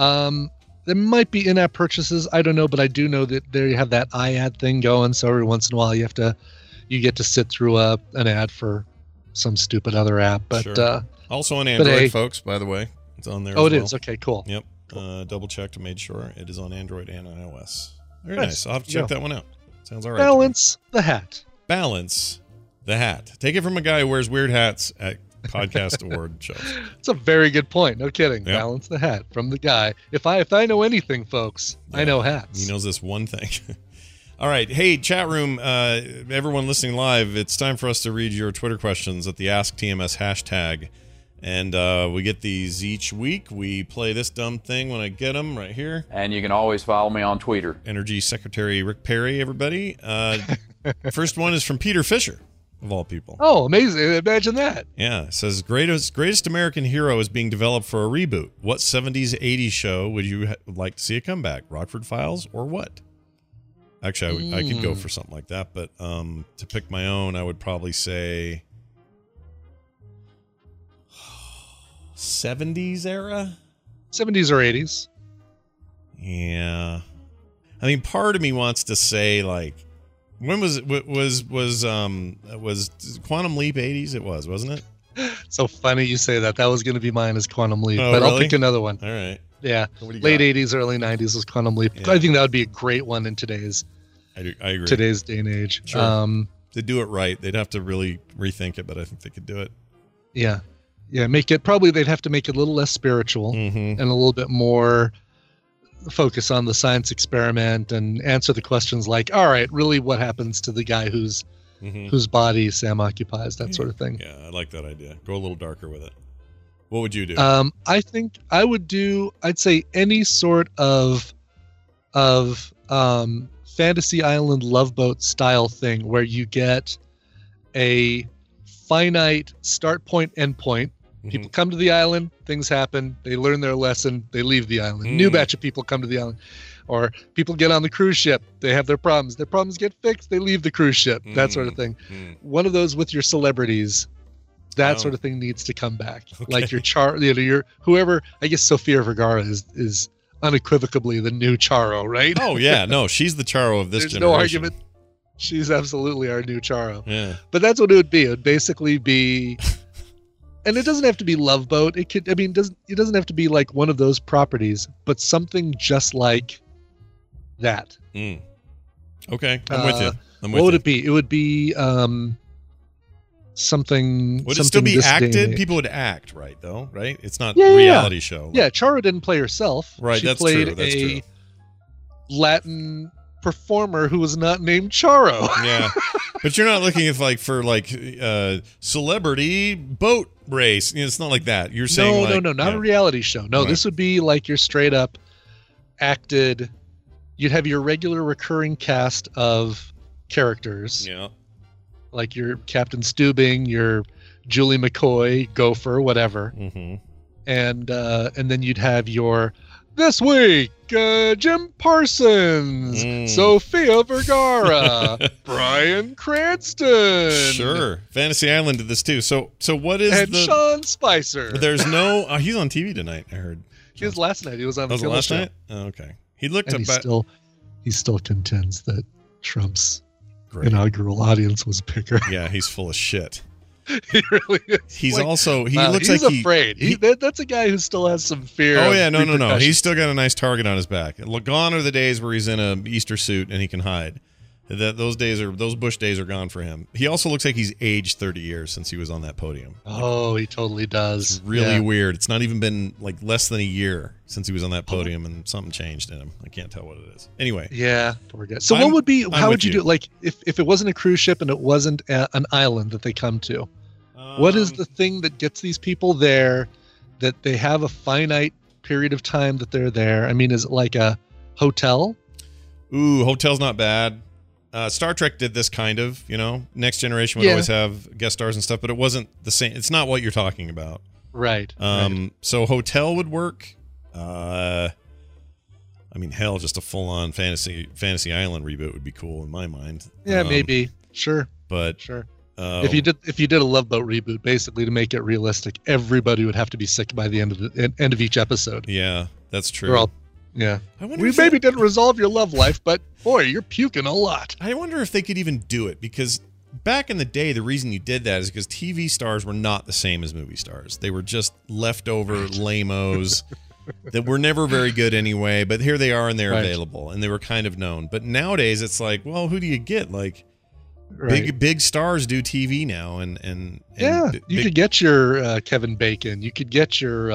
There might be in-app purchases. I don't know, but I do know that they have that iAd thing going. So every once in a while you get to sit through an ad for some stupid other app. But sure. Also on Android, folks, by the way. It's on there. Oh, it is. Okay, cool. Yep. Cool. Double checked and made sure it is on Android and iOS. Very nice. I'll have to check that one out. Sounds all right. Balance the Hat. Balance the Hat. Take it from a guy who wears weird hats at podcast award shows. It's a very good point. No kidding. Yep. Balance the Hat from the guy. If I know anything, folks, I know hats. He knows this one thing. All right. Hey, chat room, everyone listening live, it's time for us to read your Twitter questions at the AskTMS hashtag. And we get these each week. We play this dumb thing when I get them right here. And you can always follow me on Twitter. Energy Secretary Rick Perry, everybody. First one is from Peter Fisher, of all people. Oh, amazing. Imagine that. Yeah. It says, greatest American hero is being developed for a reboot. What 70s, 80s show would you like to see a comeback? Rockford Files or what? Actually, I could go for something like that. But to pick my own, I would probably say 70s era? 70s or 80s. Yeah. I mean, part of me wants to say, like, when was Quantum Leap 80s? It was, wasn't it? So funny you say that. That was going to be mine as Quantum Leap, but really? I'll pick another one. All right. Yeah. Late 80s, early 90s was Quantum Leap. Yeah. I think that would be a great one in today's I agree. Today's day and age. Sure. They do it right. They'd have to really rethink it, but I think they could do it. Yeah. Yeah, they'd have to make it a little less spiritual and a little bit more focus on the science experiment and answer the questions like, all right, really what happens to the guy whose body Sam occupies, that sort of thing. Yeah, I like that idea. Go a little darker with it. What would you do? I think I would do. I'd say any sort of Fantasy Island Love Boat style thing where you get a finite start point, end point. People come to the island, things happen, they learn their lesson, they leave the island. New batch of people come to the island. Or people get on the cruise ship, they have their problems get fixed, they leave the cruise ship, that sort of thing. One of those with your celebrities, that sort of thing needs to come back. Okay. Like your whoever, I guess Sofia Vergara is unequivocally the new Charo, right? Oh yeah, no, she's the Charo of this There's generation. no argument. She's absolutely our new Charo. Yeah. But that's what it would be. It would basically be, and it doesn't have to be Love Boat. It could. I mean, it doesn't have to be like one of those properties, but something just like that. Okay, I'm with you. What would it be? It would be something. Would something it still be this day and acted? age. People would act, right? Though, right? It's not Yeah, reality show. Yeah, Charo didn't play herself. Right, She that's played true. That's a true. Latin performer who was not named Charo. Yeah, but you're not looking at for celebrity boat race. You know, it's not like that. You're saying No, not a reality show. No, Right. This would be like your straight up acted. You'd have your regular recurring cast of characters, Yeah. like your Captain Steubing, your Julie McCoy, Gopher, whatever, Mm-hmm. and then you'd have your this week Jim Parsons, Sofia Vergara, Bryan Cranston, Sure. Fantasy Island did this too. So what is and the? Sean Spicer. There's no. He's on TV tonight. I heard. He was last night. He was on That was the the last show. night. Oh, okay. He looked And about. he still contends that Trump's Great. inaugural audience was bigger. Yeah, he's full of shit. He really is. He's Like, also. He wow, looks he's like afraid. That's a guy who still has some fear. Oh of yeah, no. repercussions. He's still got a nice target on his back. Gone are the days where he's in a Easter suit and he can hide. Those Bush days are gone for him. He also looks like he's aged 30 years since he was on that podium. Oh, he totally does. It's really Yeah. weird. It's not even been like less than a year since he was on that podium, and something changed in him. I can't tell what it is. Anyway, Yeah, poor guy. So I'm- what would be? I'm How with would you you. do? Like if it wasn't a cruise ship and it wasn't an island that they come to, what is the thing that gets these people there? That they have a finite period of time that they're there. I mean, is it like a hotel? Ooh, hotel's not bad. Star Trek did this kind of, Next Generation would Yeah. always have guest stars and stuff, but it wasn't the same. It's not what you're talking about. Right. right. So hotel would work. I mean, hell, just a full-on Fantasy Island reboot would be cool in my mind. Yeah, maybe. Sure. But Sure. If you did a Love Boat reboot, basically to make it realistic, everybody would have to be sick by the end of each episode. yeah, that's true. They're all, yeah. I wonder We if maybe didn't resolve your love life, but boy, you're puking a lot. I wonder if they could even do it, because back in the day, the reason you did that is because TV stars were not the same as movie stars. They were just leftover lamos that were never very good anyway, but here they are and they're Right. available and they were kind of known. But nowadays it's like, well, who do you get? Like Right. big stars do TV now, and Yeah, big- you could get your Kevin Bacon. You could get your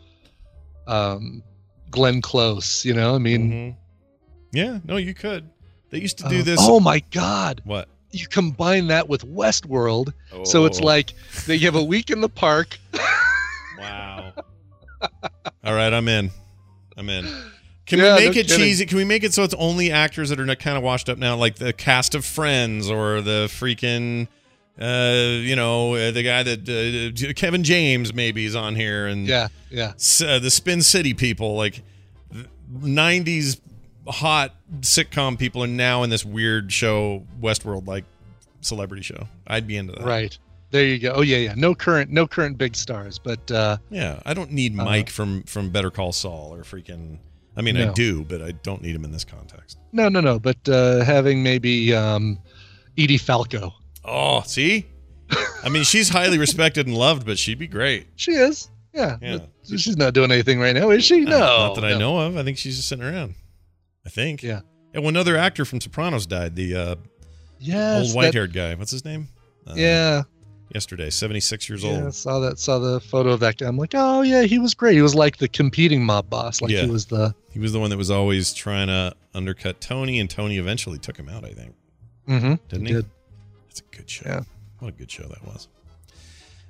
Glenn Close. You know, I mean, Mhm. Yeah, no, you could. They used to do this. Oh my God! What? You combine that with Westworld, so it's Oh. like they have a week in the park. Wow. All right, I'm in. Can Yeah, we make no it kidding. cheesy? Can we make it so it's only actors that are kind of washed up now, like the cast of Friends or the freaking, the guy that Kevin James maybe is on here, and Yeah. the Spin City people, like 90s hot sitcom people are now in this weird show, Westworld, like celebrity show. I'd be into that. Right. There you go. Oh yeah. No current big stars, but Yeah, I don't need Mike from Better Call Saul or freaking. I mean, I No. do, but I don't need him in this context. no. But having maybe Edie Falco. Oh, see? I mean, she's highly respected and loved, but she'd be great. She is. Yeah. Yeah. But she's not doing anything right now, is she? No. Not that I no. know of. I think she's just sitting around. I think. Yeah. And well, another actor from Sopranos died. The Yes. old white-haired guy. What's his name? Yeah. Yesterday, 76 years Yeah, I old. saw the photo of that guy. I'm like, oh yeah, he was great. He was like the competing mob boss. Like Yeah. he was the. He was the one that was always trying to undercut Tony, and Tony eventually took him out, I think. Mm-hmm. Didn't he? Did. That's a good show. Yeah. What a good show that was.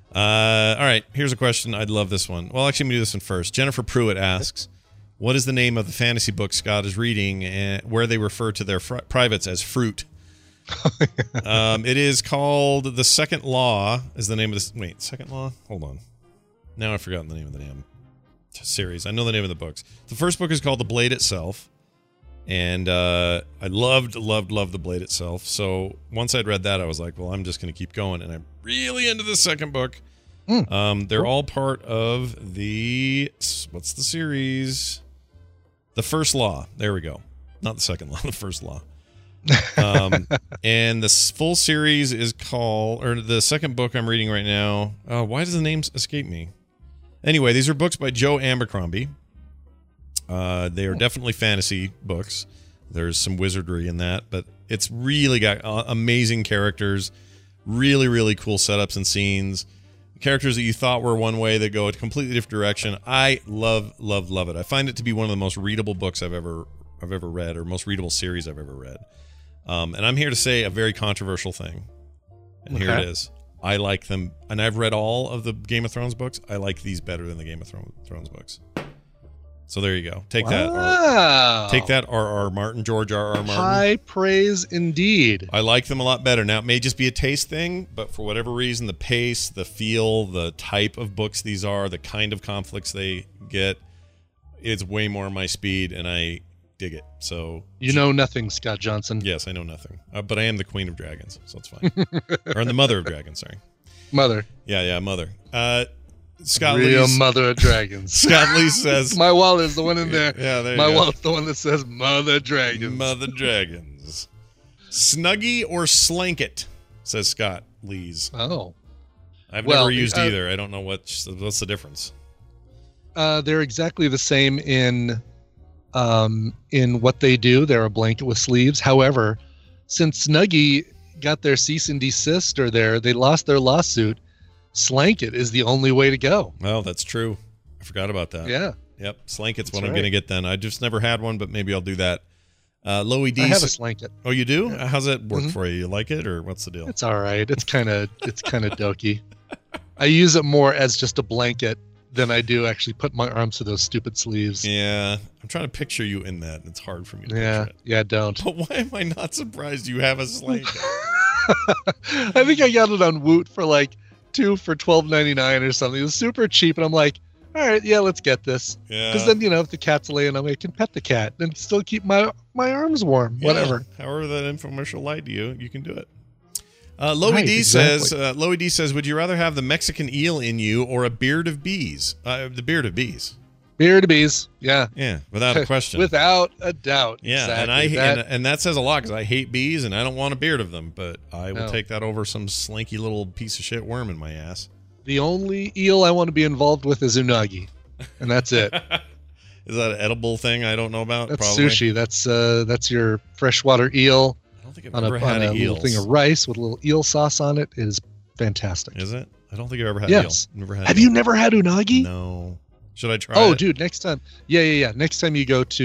All right, here's a question. I'd love this one. Well, actually, let me do this one first. Jennifer Pruitt asks, what is the name of the fantasy book Scott is reading and where they refer to their privates as fruit? It is called The Second Law is the name of this. Wait, Second Law? Hold on. Now I've forgotten the name of the damn series. I know the name of the books. The first book is called The Blade Itself. And I loved The Blade Itself. So once I'd read that, I was like, well, I'm just going to keep going. And I'm really into the second book. They're all part of the, what's the series? The First Law. There we go. Not the Second Law, the First Law. And the full series is called, or the second book I'm reading right now. Why does the name escape me? Anyway, these are books by Joe Abercrombie. They are definitely fantasy books. There's some wizardry in that, but it's really got amazing characters, really, really cool setups and scenes. Characters that you thought were one way that go a completely different direction. I love it. I find it to be one of the most readable books I've ever read, or most readable series I've ever read. And I'm here to say a very controversial thing. And here it is. I like them, and I've read all of the Game of Thrones books. I like these better than the Game of Thrones books. So there you go. Take that. Take that, R.R. Martin, George R.R. Martin. High praise indeed. I like them a lot better. Now, it may just be a taste thing, but for whatever reason, the pace, the feel, the type of books these are, the kind of conflicts they get, it's way more my speed, and I dig it. So you know nothing, Scott Johnson. Yes, I know nothing. But I am the Queen of Dragons, so it's fine. Or the Mother of Dragons, sorry. Mother. Yeah, Mother. Scott Real Lee's, Mother of Dragons. Scott Lee says my wallet is the one in there. Yeah, there you my go. wallet's the one that says Mother Dragons. Mother Dragons. Snuggie or Slanket, says Scott Lee's. Oh. I've never used either. I don't know what's the difference. They're exactly the same in what they do. They're a blanket with sleeves. However, since Snuggie got their cease and desist, or they lost their lawsuit, Slanket is the only way to go. Well, that's true. I forgot about that. Yeah. Yep. Slanket's what I'm going to get then. I just never had one, but maybe I'll do that. Loey D. I have a Slanket. Oh, you do? Yeah. How's that work for you? You like it, or what's the deal? It's all right. It's kind of dokey. I use it more as just a blanket than I do actually put my arms through those stupid sleeves. Yeah. I'm trying to picture you in that. It's hard for me to picture it. Yeah, don't. But why am I not surprised you have a Slanket? I think I got it on Woot for like 2 for $12.99 or something. It was super cheap, and I'm like, all right, yeah, let's get this. Yeah. Because then, if the cat's laying on me, I can pet the cat and still keep my arms warm. Whatever. However that infomercial lied to you, you can do it. Loey D says, would you rather have the Mexican eel in you or a beard of bees? The beard of bees. Beard of bees. Yeah. Yeah, without a question. Without a doubt. Yeah, exactly. and that says a lot, because I hate bees and I don't want a beard of them, but I will take that over some slinky little piece of shit worm in my ass. The only eel I want to be involved with is unagi, and that's it. Is that an edible thing I don't know about? That's Probably. Sushi. That's your freshwater eel. I don't think I've ever had a eels. little thing of rice with a little eel sauce on it. It is fantastic. Is it? I don't think I've ever had yes. eel. Never had Have eel. you never had unagi? No. Should I try Oh, it? dude, next time. Yeah. Next time you go get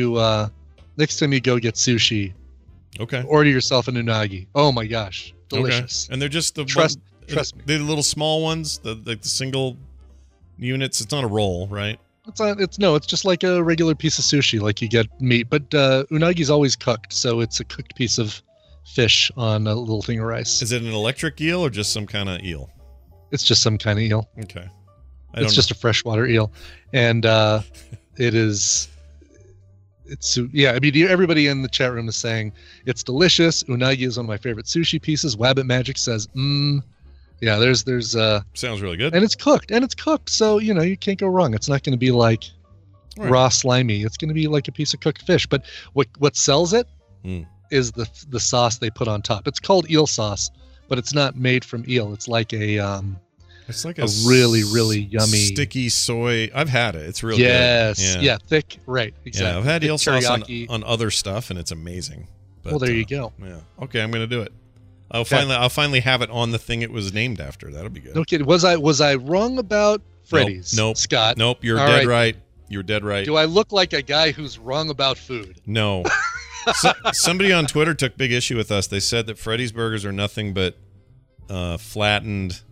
sushi, Okay. order yourself an unagi. Oh my gosh, delicious. Okay. And they're just the Trust me. They're the little small ones, the single units. It's not a roll, right? It's just like a regular piece of sushi, like you get meat. But unagi's always cooked, so it's a cooked piece of fish on a little thing of rice. Is it an electric eel or just some kind of eel? It's just some kind of eel. Okay. It's just a freshwater eel, and it's yeah. I mean, everybody in the chat room is saying it's delicious. Unagi is one of my favorite sushi pieces. Wabbit Magic says, yeah. There's sounds really good, and it's cooked, so you can't go wrong. It's not going to be like raw slimy. It's going to be like a piece of cooked fish. But what sells it is the sauce they put on top. It's called eel sauce, but it's not made from eel. It's like it's like a really, really yummy sticky soy. I've had it. It's real good. Yes. Yeah, thick. Right. Exactly. Yeah, I've had eel sauce teriyaki. on other stuff, and it's amazing. But, well, there you go. Yeah. Okay, I'm going to do it. I'll finally have it on the thing it was named after. That'll be good. No kidding. Was I wrong about Freddy's? Nope. Scott. Nope. You're dead right. You're dead right. Do I look like a guy who's wrong about food? No. Somebody on Twitter took big issue with us. They said that Freddy's burgers are nothing but flattened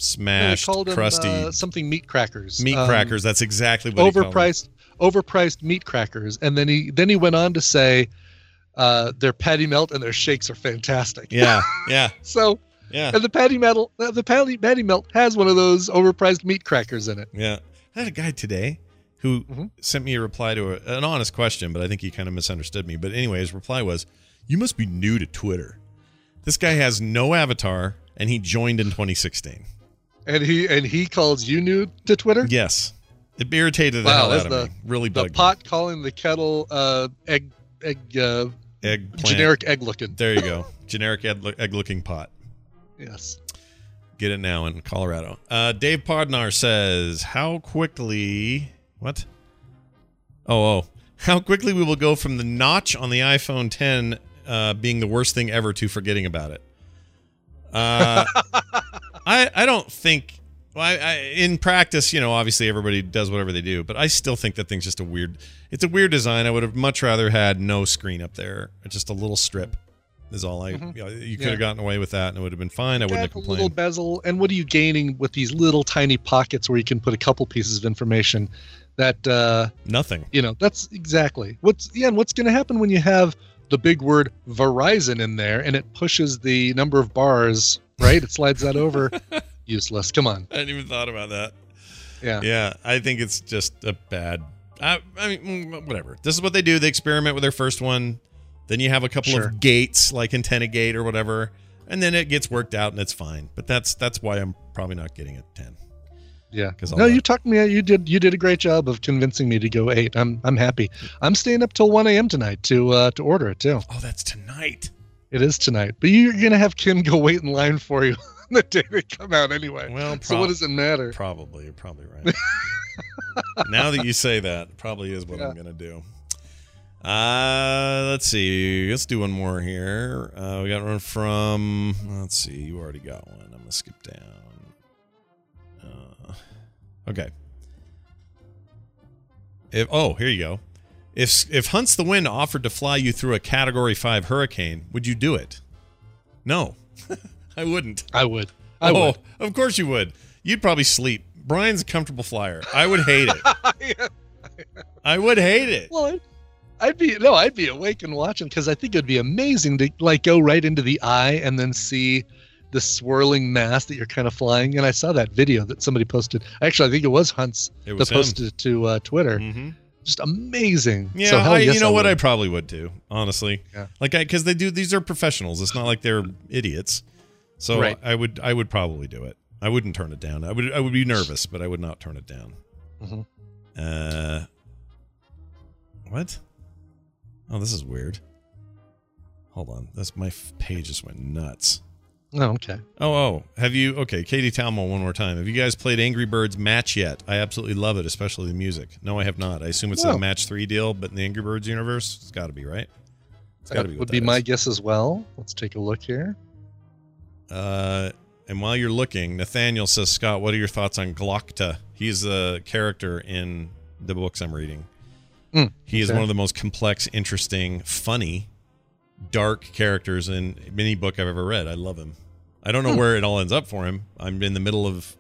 smashed, called them, crusty something meat crackers. meat crackers. That's exactly what he called them. Overpriced meat crackers. And then he went on to say their patty melt and their shakes are fantastic. Yeah. So Yeah. and the patty melt has one of those overpriced meat crackers in it. Yeah. I had a guy today who sent me a reply to an honest question, but I think he kind of misunderstood me. But anyway, his reply was, "You must be new to Twitter." This guy has no avatar, and he joined in 2016. And he calls you new to Twitter? Yes. It irritated the hell out of me. Really bugged the pot calling the kettle eggplant. Generic egg looking. There you go. Generic egg looking pot. Yes. Get it now in Colorado. Dave Podnar says, how quickly... What? Oh. How quickly we will go from the notch on the iPhone 10 being the worst thing ever to forgetting about it. I don't think... Well, in practice, obviously everybody does whatever they do, but I still think that thing's just it's a weird design. I would have much rather had no screen up there. Just a little strip is all you could have gotten away with that and it would have been fine. I wouldn't have complained. A little bezel, and what are you gaining with these little tiny pockets where you can put a couple pieces of information that nothing. That's exactly what's going to happen when you have the big word Verizon in there and it pushes the number of bars, right? It slides that over. Useless. Come on. I hadn't even thought about that. Yeah. I think it's just a bad. I mean, whatever. This is what they do. They experiment with their first one. Then you have a couple of gates, like Antenna Gate or whatever, and then it gets worked out and it's fine. But that's why I'm probably not getting it 10. Yeah. You talked me. You did a great job of convincing me to go 8. I'm happy. I'm staying up till 1 a.m. tonight to order it too. Oh, that's tonight. It is tonight. But you're gonna have Kim go wait in line for you. The day they come out anyway. Well, so what does it matter? Probably. You're probably right. Now that you say that, it probably is what I'm going to do. Let's see. Let's do one more here. We got one from, let's see. You already got one. I'm going to skip down. Okay. Here you go. If Hunts the Wind offered to fly you through a Category 5 hurricane, would you do it? No. I wouldn't. I would. Of course you would. You'd probably sleep. Brian's a comfortable flyer. I would hate it. I would hate it. Well, I'd be awake and watching because I think it'd be amazing to go right into the eye and then see the swirling mass that you're kind of flying. And I saw that video that somebody posted. Actually, I think it was Hunts that posted it to Twitter. Mm-hmm. Just amazing. Yeah, so I probably would too, honestly. Yeah. Because these are professionals. It's not like they're idiots. So right. I would probably do it. I wouldn't turn it down. I would be nervous, but I would not turn it down. Mm-hmm. What? Oh, this is weird. Hold on. My page just went nuts. Oh, okay. Have you? Okay, Katie Talmo, one more time. Have you guys played Angry Birds Match yet? I absolutely love it, especially the music. No, I have not. I assume it's a Match 3 deal, but in the Angry Birds universe, it's got to be, right? It's got to be. Would be my guess as well. Let's take a look here. And while you're looking, Nathaniel says, Scott, what are your thoughts on Glokta? He's a character in the books I'm reading. He is one of the most complex, interesting, funny, dark characters in any book I've ever read. I love him. I don't know where it all ends up for him. I'm in the middle of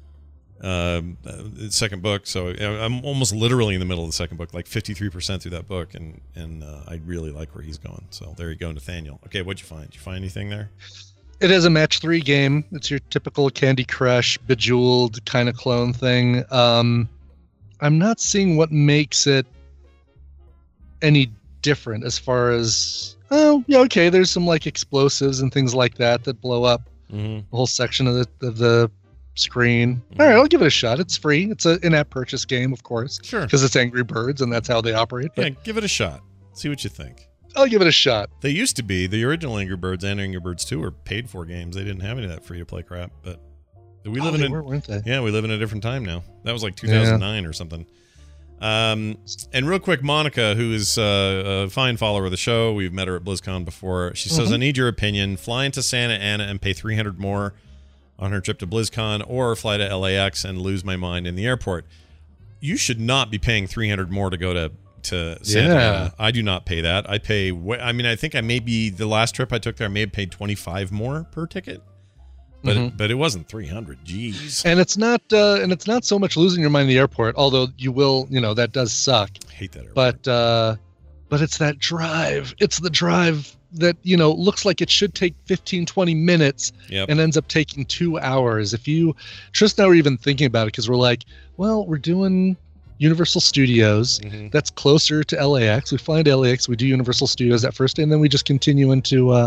the second book, so I'm almost literally in the middle of the second book, like 53% through that book, and I really like where he's going. So there you go, Nathaniel. Okay, what'd you find? Did you find anything there? It is a match 3 game. It's your typical Candy Crush, Bejeweled kind of clone thing. I'm not seeing what makes it any different as far as, there's some explosives and things like that blow up the whole section of the screen. Mm-hmm. All right, I'll give it a shot. It's free. It's an in-app purchase game, of course. Sure. Because it's Angry Birds and that's how they operate. But yeah, give it a shot. See what you think. I'll give it a shot. They used to be, the original Angry Birds and Angry Birds 2 were paid for games. They didn't have any of that free-to-play crap, but we live weren't they? Yeah, we live in a different time now. That was like 2009 or something. And real quick, Monica, who is a fine follower of the show, we've met her at BlizzCon before. She says, I need your opinion. Fly into Santa Ana and pay $300 more on her trip to BlizzCon, or fly to LAX and lose my mind in the airport. You should not be paying $300 more to go to Santa Ana. I do not pay that. I pay, I think the last trip I took there, I may have paid $25 more per ticket. but it wasn't 300. Jeez. And it's not so much losing your mind in the airport, although you will, that does suck. I hate that airport. But it's that drive. It's the drive that, looks like it should take 15, 20 minutes and ends up taking 2 hours. Tristan and I were even thinking about it because we're like, well, we're doing Universal Studios. That's closer to LAX. We fly into LAX, we do Universal Studios that first day, and then we just continue into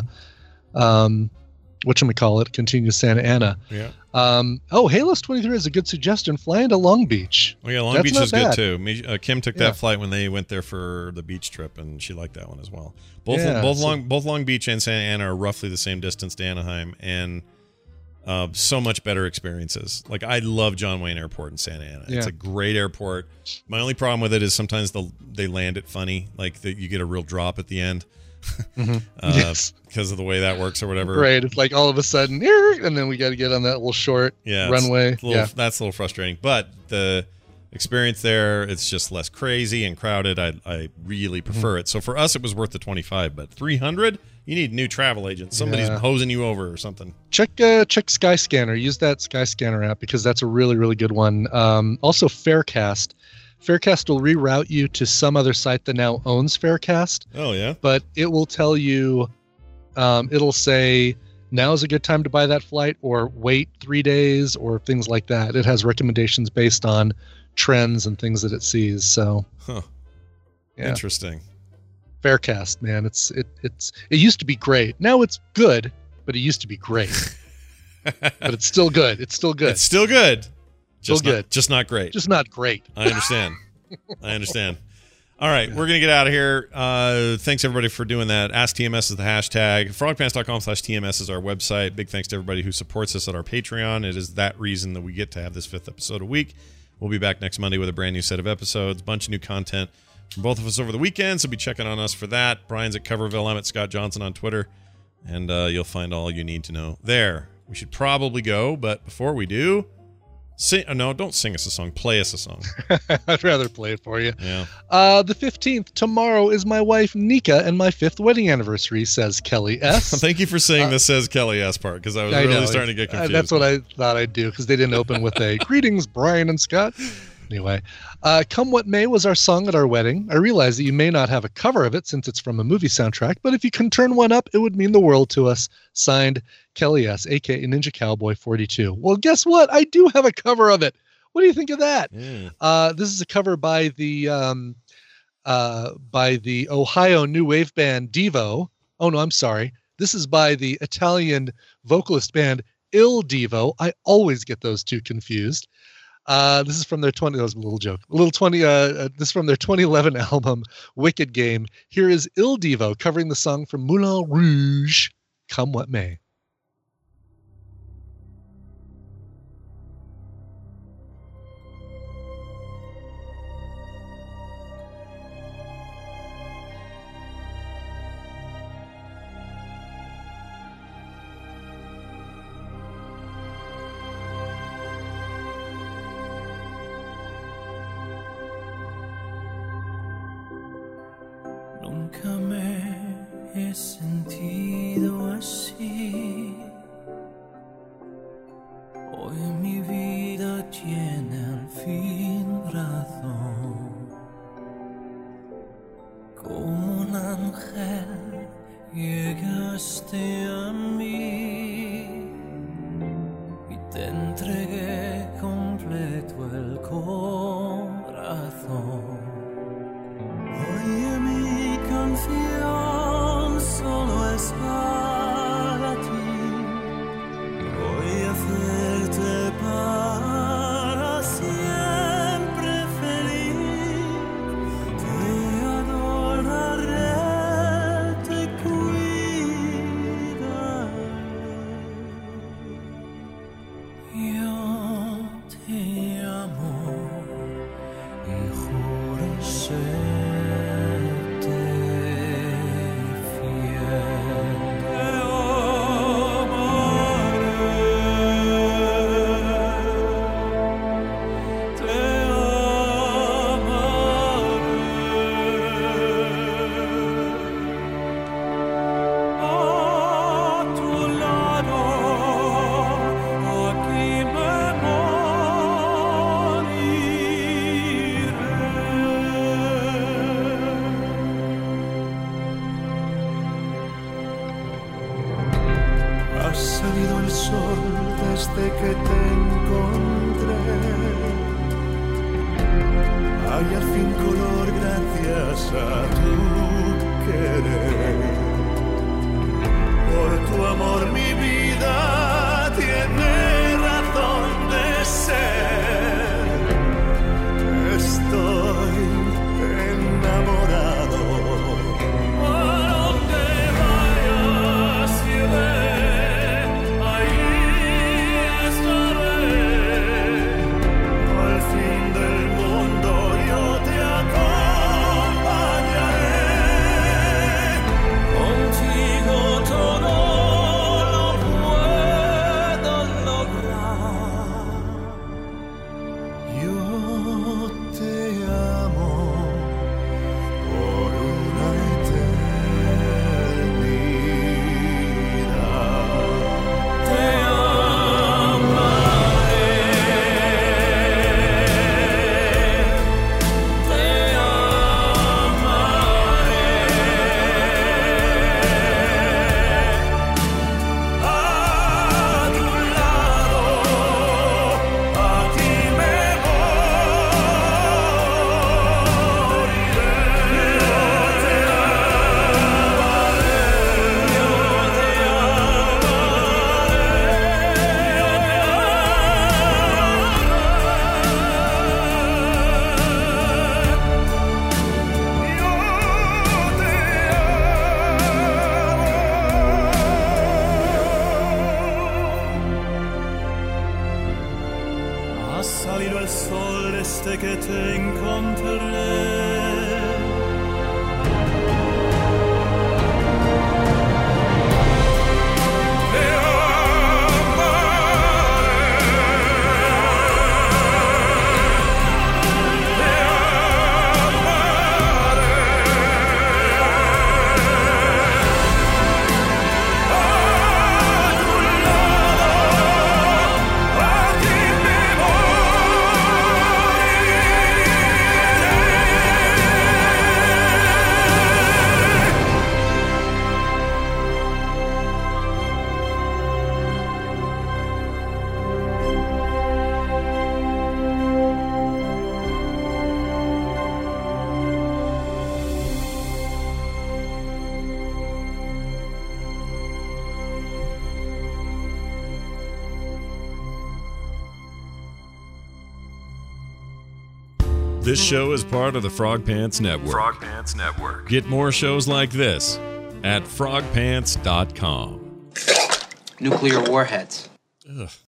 continue to Santa Ana. Yeah. Halos 23 is a good suggestion. Fly into Long Beach. Oh yeah, Long Beach is good too. Kim took that flight when they went there for the beach trip, and she liked that one as well. Both Long Beach and Santa Ana are roughly the same distance to Anaheim, and so much better experiences. Like, I love John Wayne Airport in Santa Ana. It's a great airport. My only problem with it is sometimes they land it funny, like you get a real drop at the end. Because of the way that works or whatever. Right. It's like all of a sudden, and then we got to get on that little short runway. That's a little frustrating. But the experience there, it's just less crazy and crowded. I really prefer it. So for us, it was worth the 25. But 300, you need a new travel agent. Somebody's hosing you over or something. Check Skyscanner. Use that Skyscanner app because that's a really, really good one. Also, Faircast. Faircast will reroute you to some other site that now owns Faircast. Oh, yeah? But it will tell you, it'll say, now's a good time to buy that flight, or wait 3 days, or things like that. It has recommendations based on trends and things that it sees. So, Interesting. Faircast, man. It used to be great. Now it's good, but it used to be great. But it's still good. It's still good. It's still good. Just not great. Just not great. I understand. All right, we're going to get out of here. Thanks, everybody, for doing that. AskTMS is the hashtag. Frogpants.com/TMS is our website. Big thanks to everybody who supports us at our Patreon. It is that reason that we get to have this 5th episode a week. We'll be back next Monday with a brand new set of episodes. Bunch of new content from both of us over the weekend, so be checking on us for that. Brian's at Coverville. I'm at Scott Johnson on Twitter, and you'll find all you need to know there. We should probably go, but before we do... don't sing us a song. Play us a song. I'd rather play it for you. Yeah. The 15th, tomorrow, is my wife Nika and my 5th wedding anniversary, says Kelly S. Thank you for saying this says Kelly S part, because I was really starting to get confused. That's what I thought I'd do, because they didn't open with a greetings, Brian and Scott. Anyway, Come What May was our song at our wedding. I realize that you may not have a cover of it since it's from a movie soundtrack, but if you can turn one up, it would mean the world to us. Signed, Kelly S., a.k.a. Ninja Cowboy 42. Well, guess what? I do have a cover of it. What do you think of that? This is a cover by the Ohio new wave band Devo. Oh, no, I'm sorry. This is by the Italian vocalist band Il Divo. I always get those two confused. This is from their that was a little joke. This is from their 2011 album Wicked Game. Here is Il Divo covering the song from Moulin Rouge, Come What May. Nunca me he sentido así. Hoy mi vida tiene al fin razón. Como un ángel llegaste a mí y te entregué completo el corazón. Oye, mi canción solo es para ti. Voy a hacerte para siempre feliz. Te adoraré, te cuidaré. salido el sol desde que te encontré. Hay al fin color gracias a tu querer. Por tu amor mi vida tiene razón de ser. Estoy enamorado. Por donde vayas iré, ahí estaré. Al fin del mundo yo te acompañaré. Contigo todo lo puedo lograr. Yo te amo por una eternidad. Te amaré. Te amaré. A tu lado, aquí me moriré. Ha salido el sol desde que te encontré. Te amaré. Te This show is part of the Frog Pants Network. Frog Pants Network. Get more shows like this at frogpants.com. Nuclear warheads. Ugh.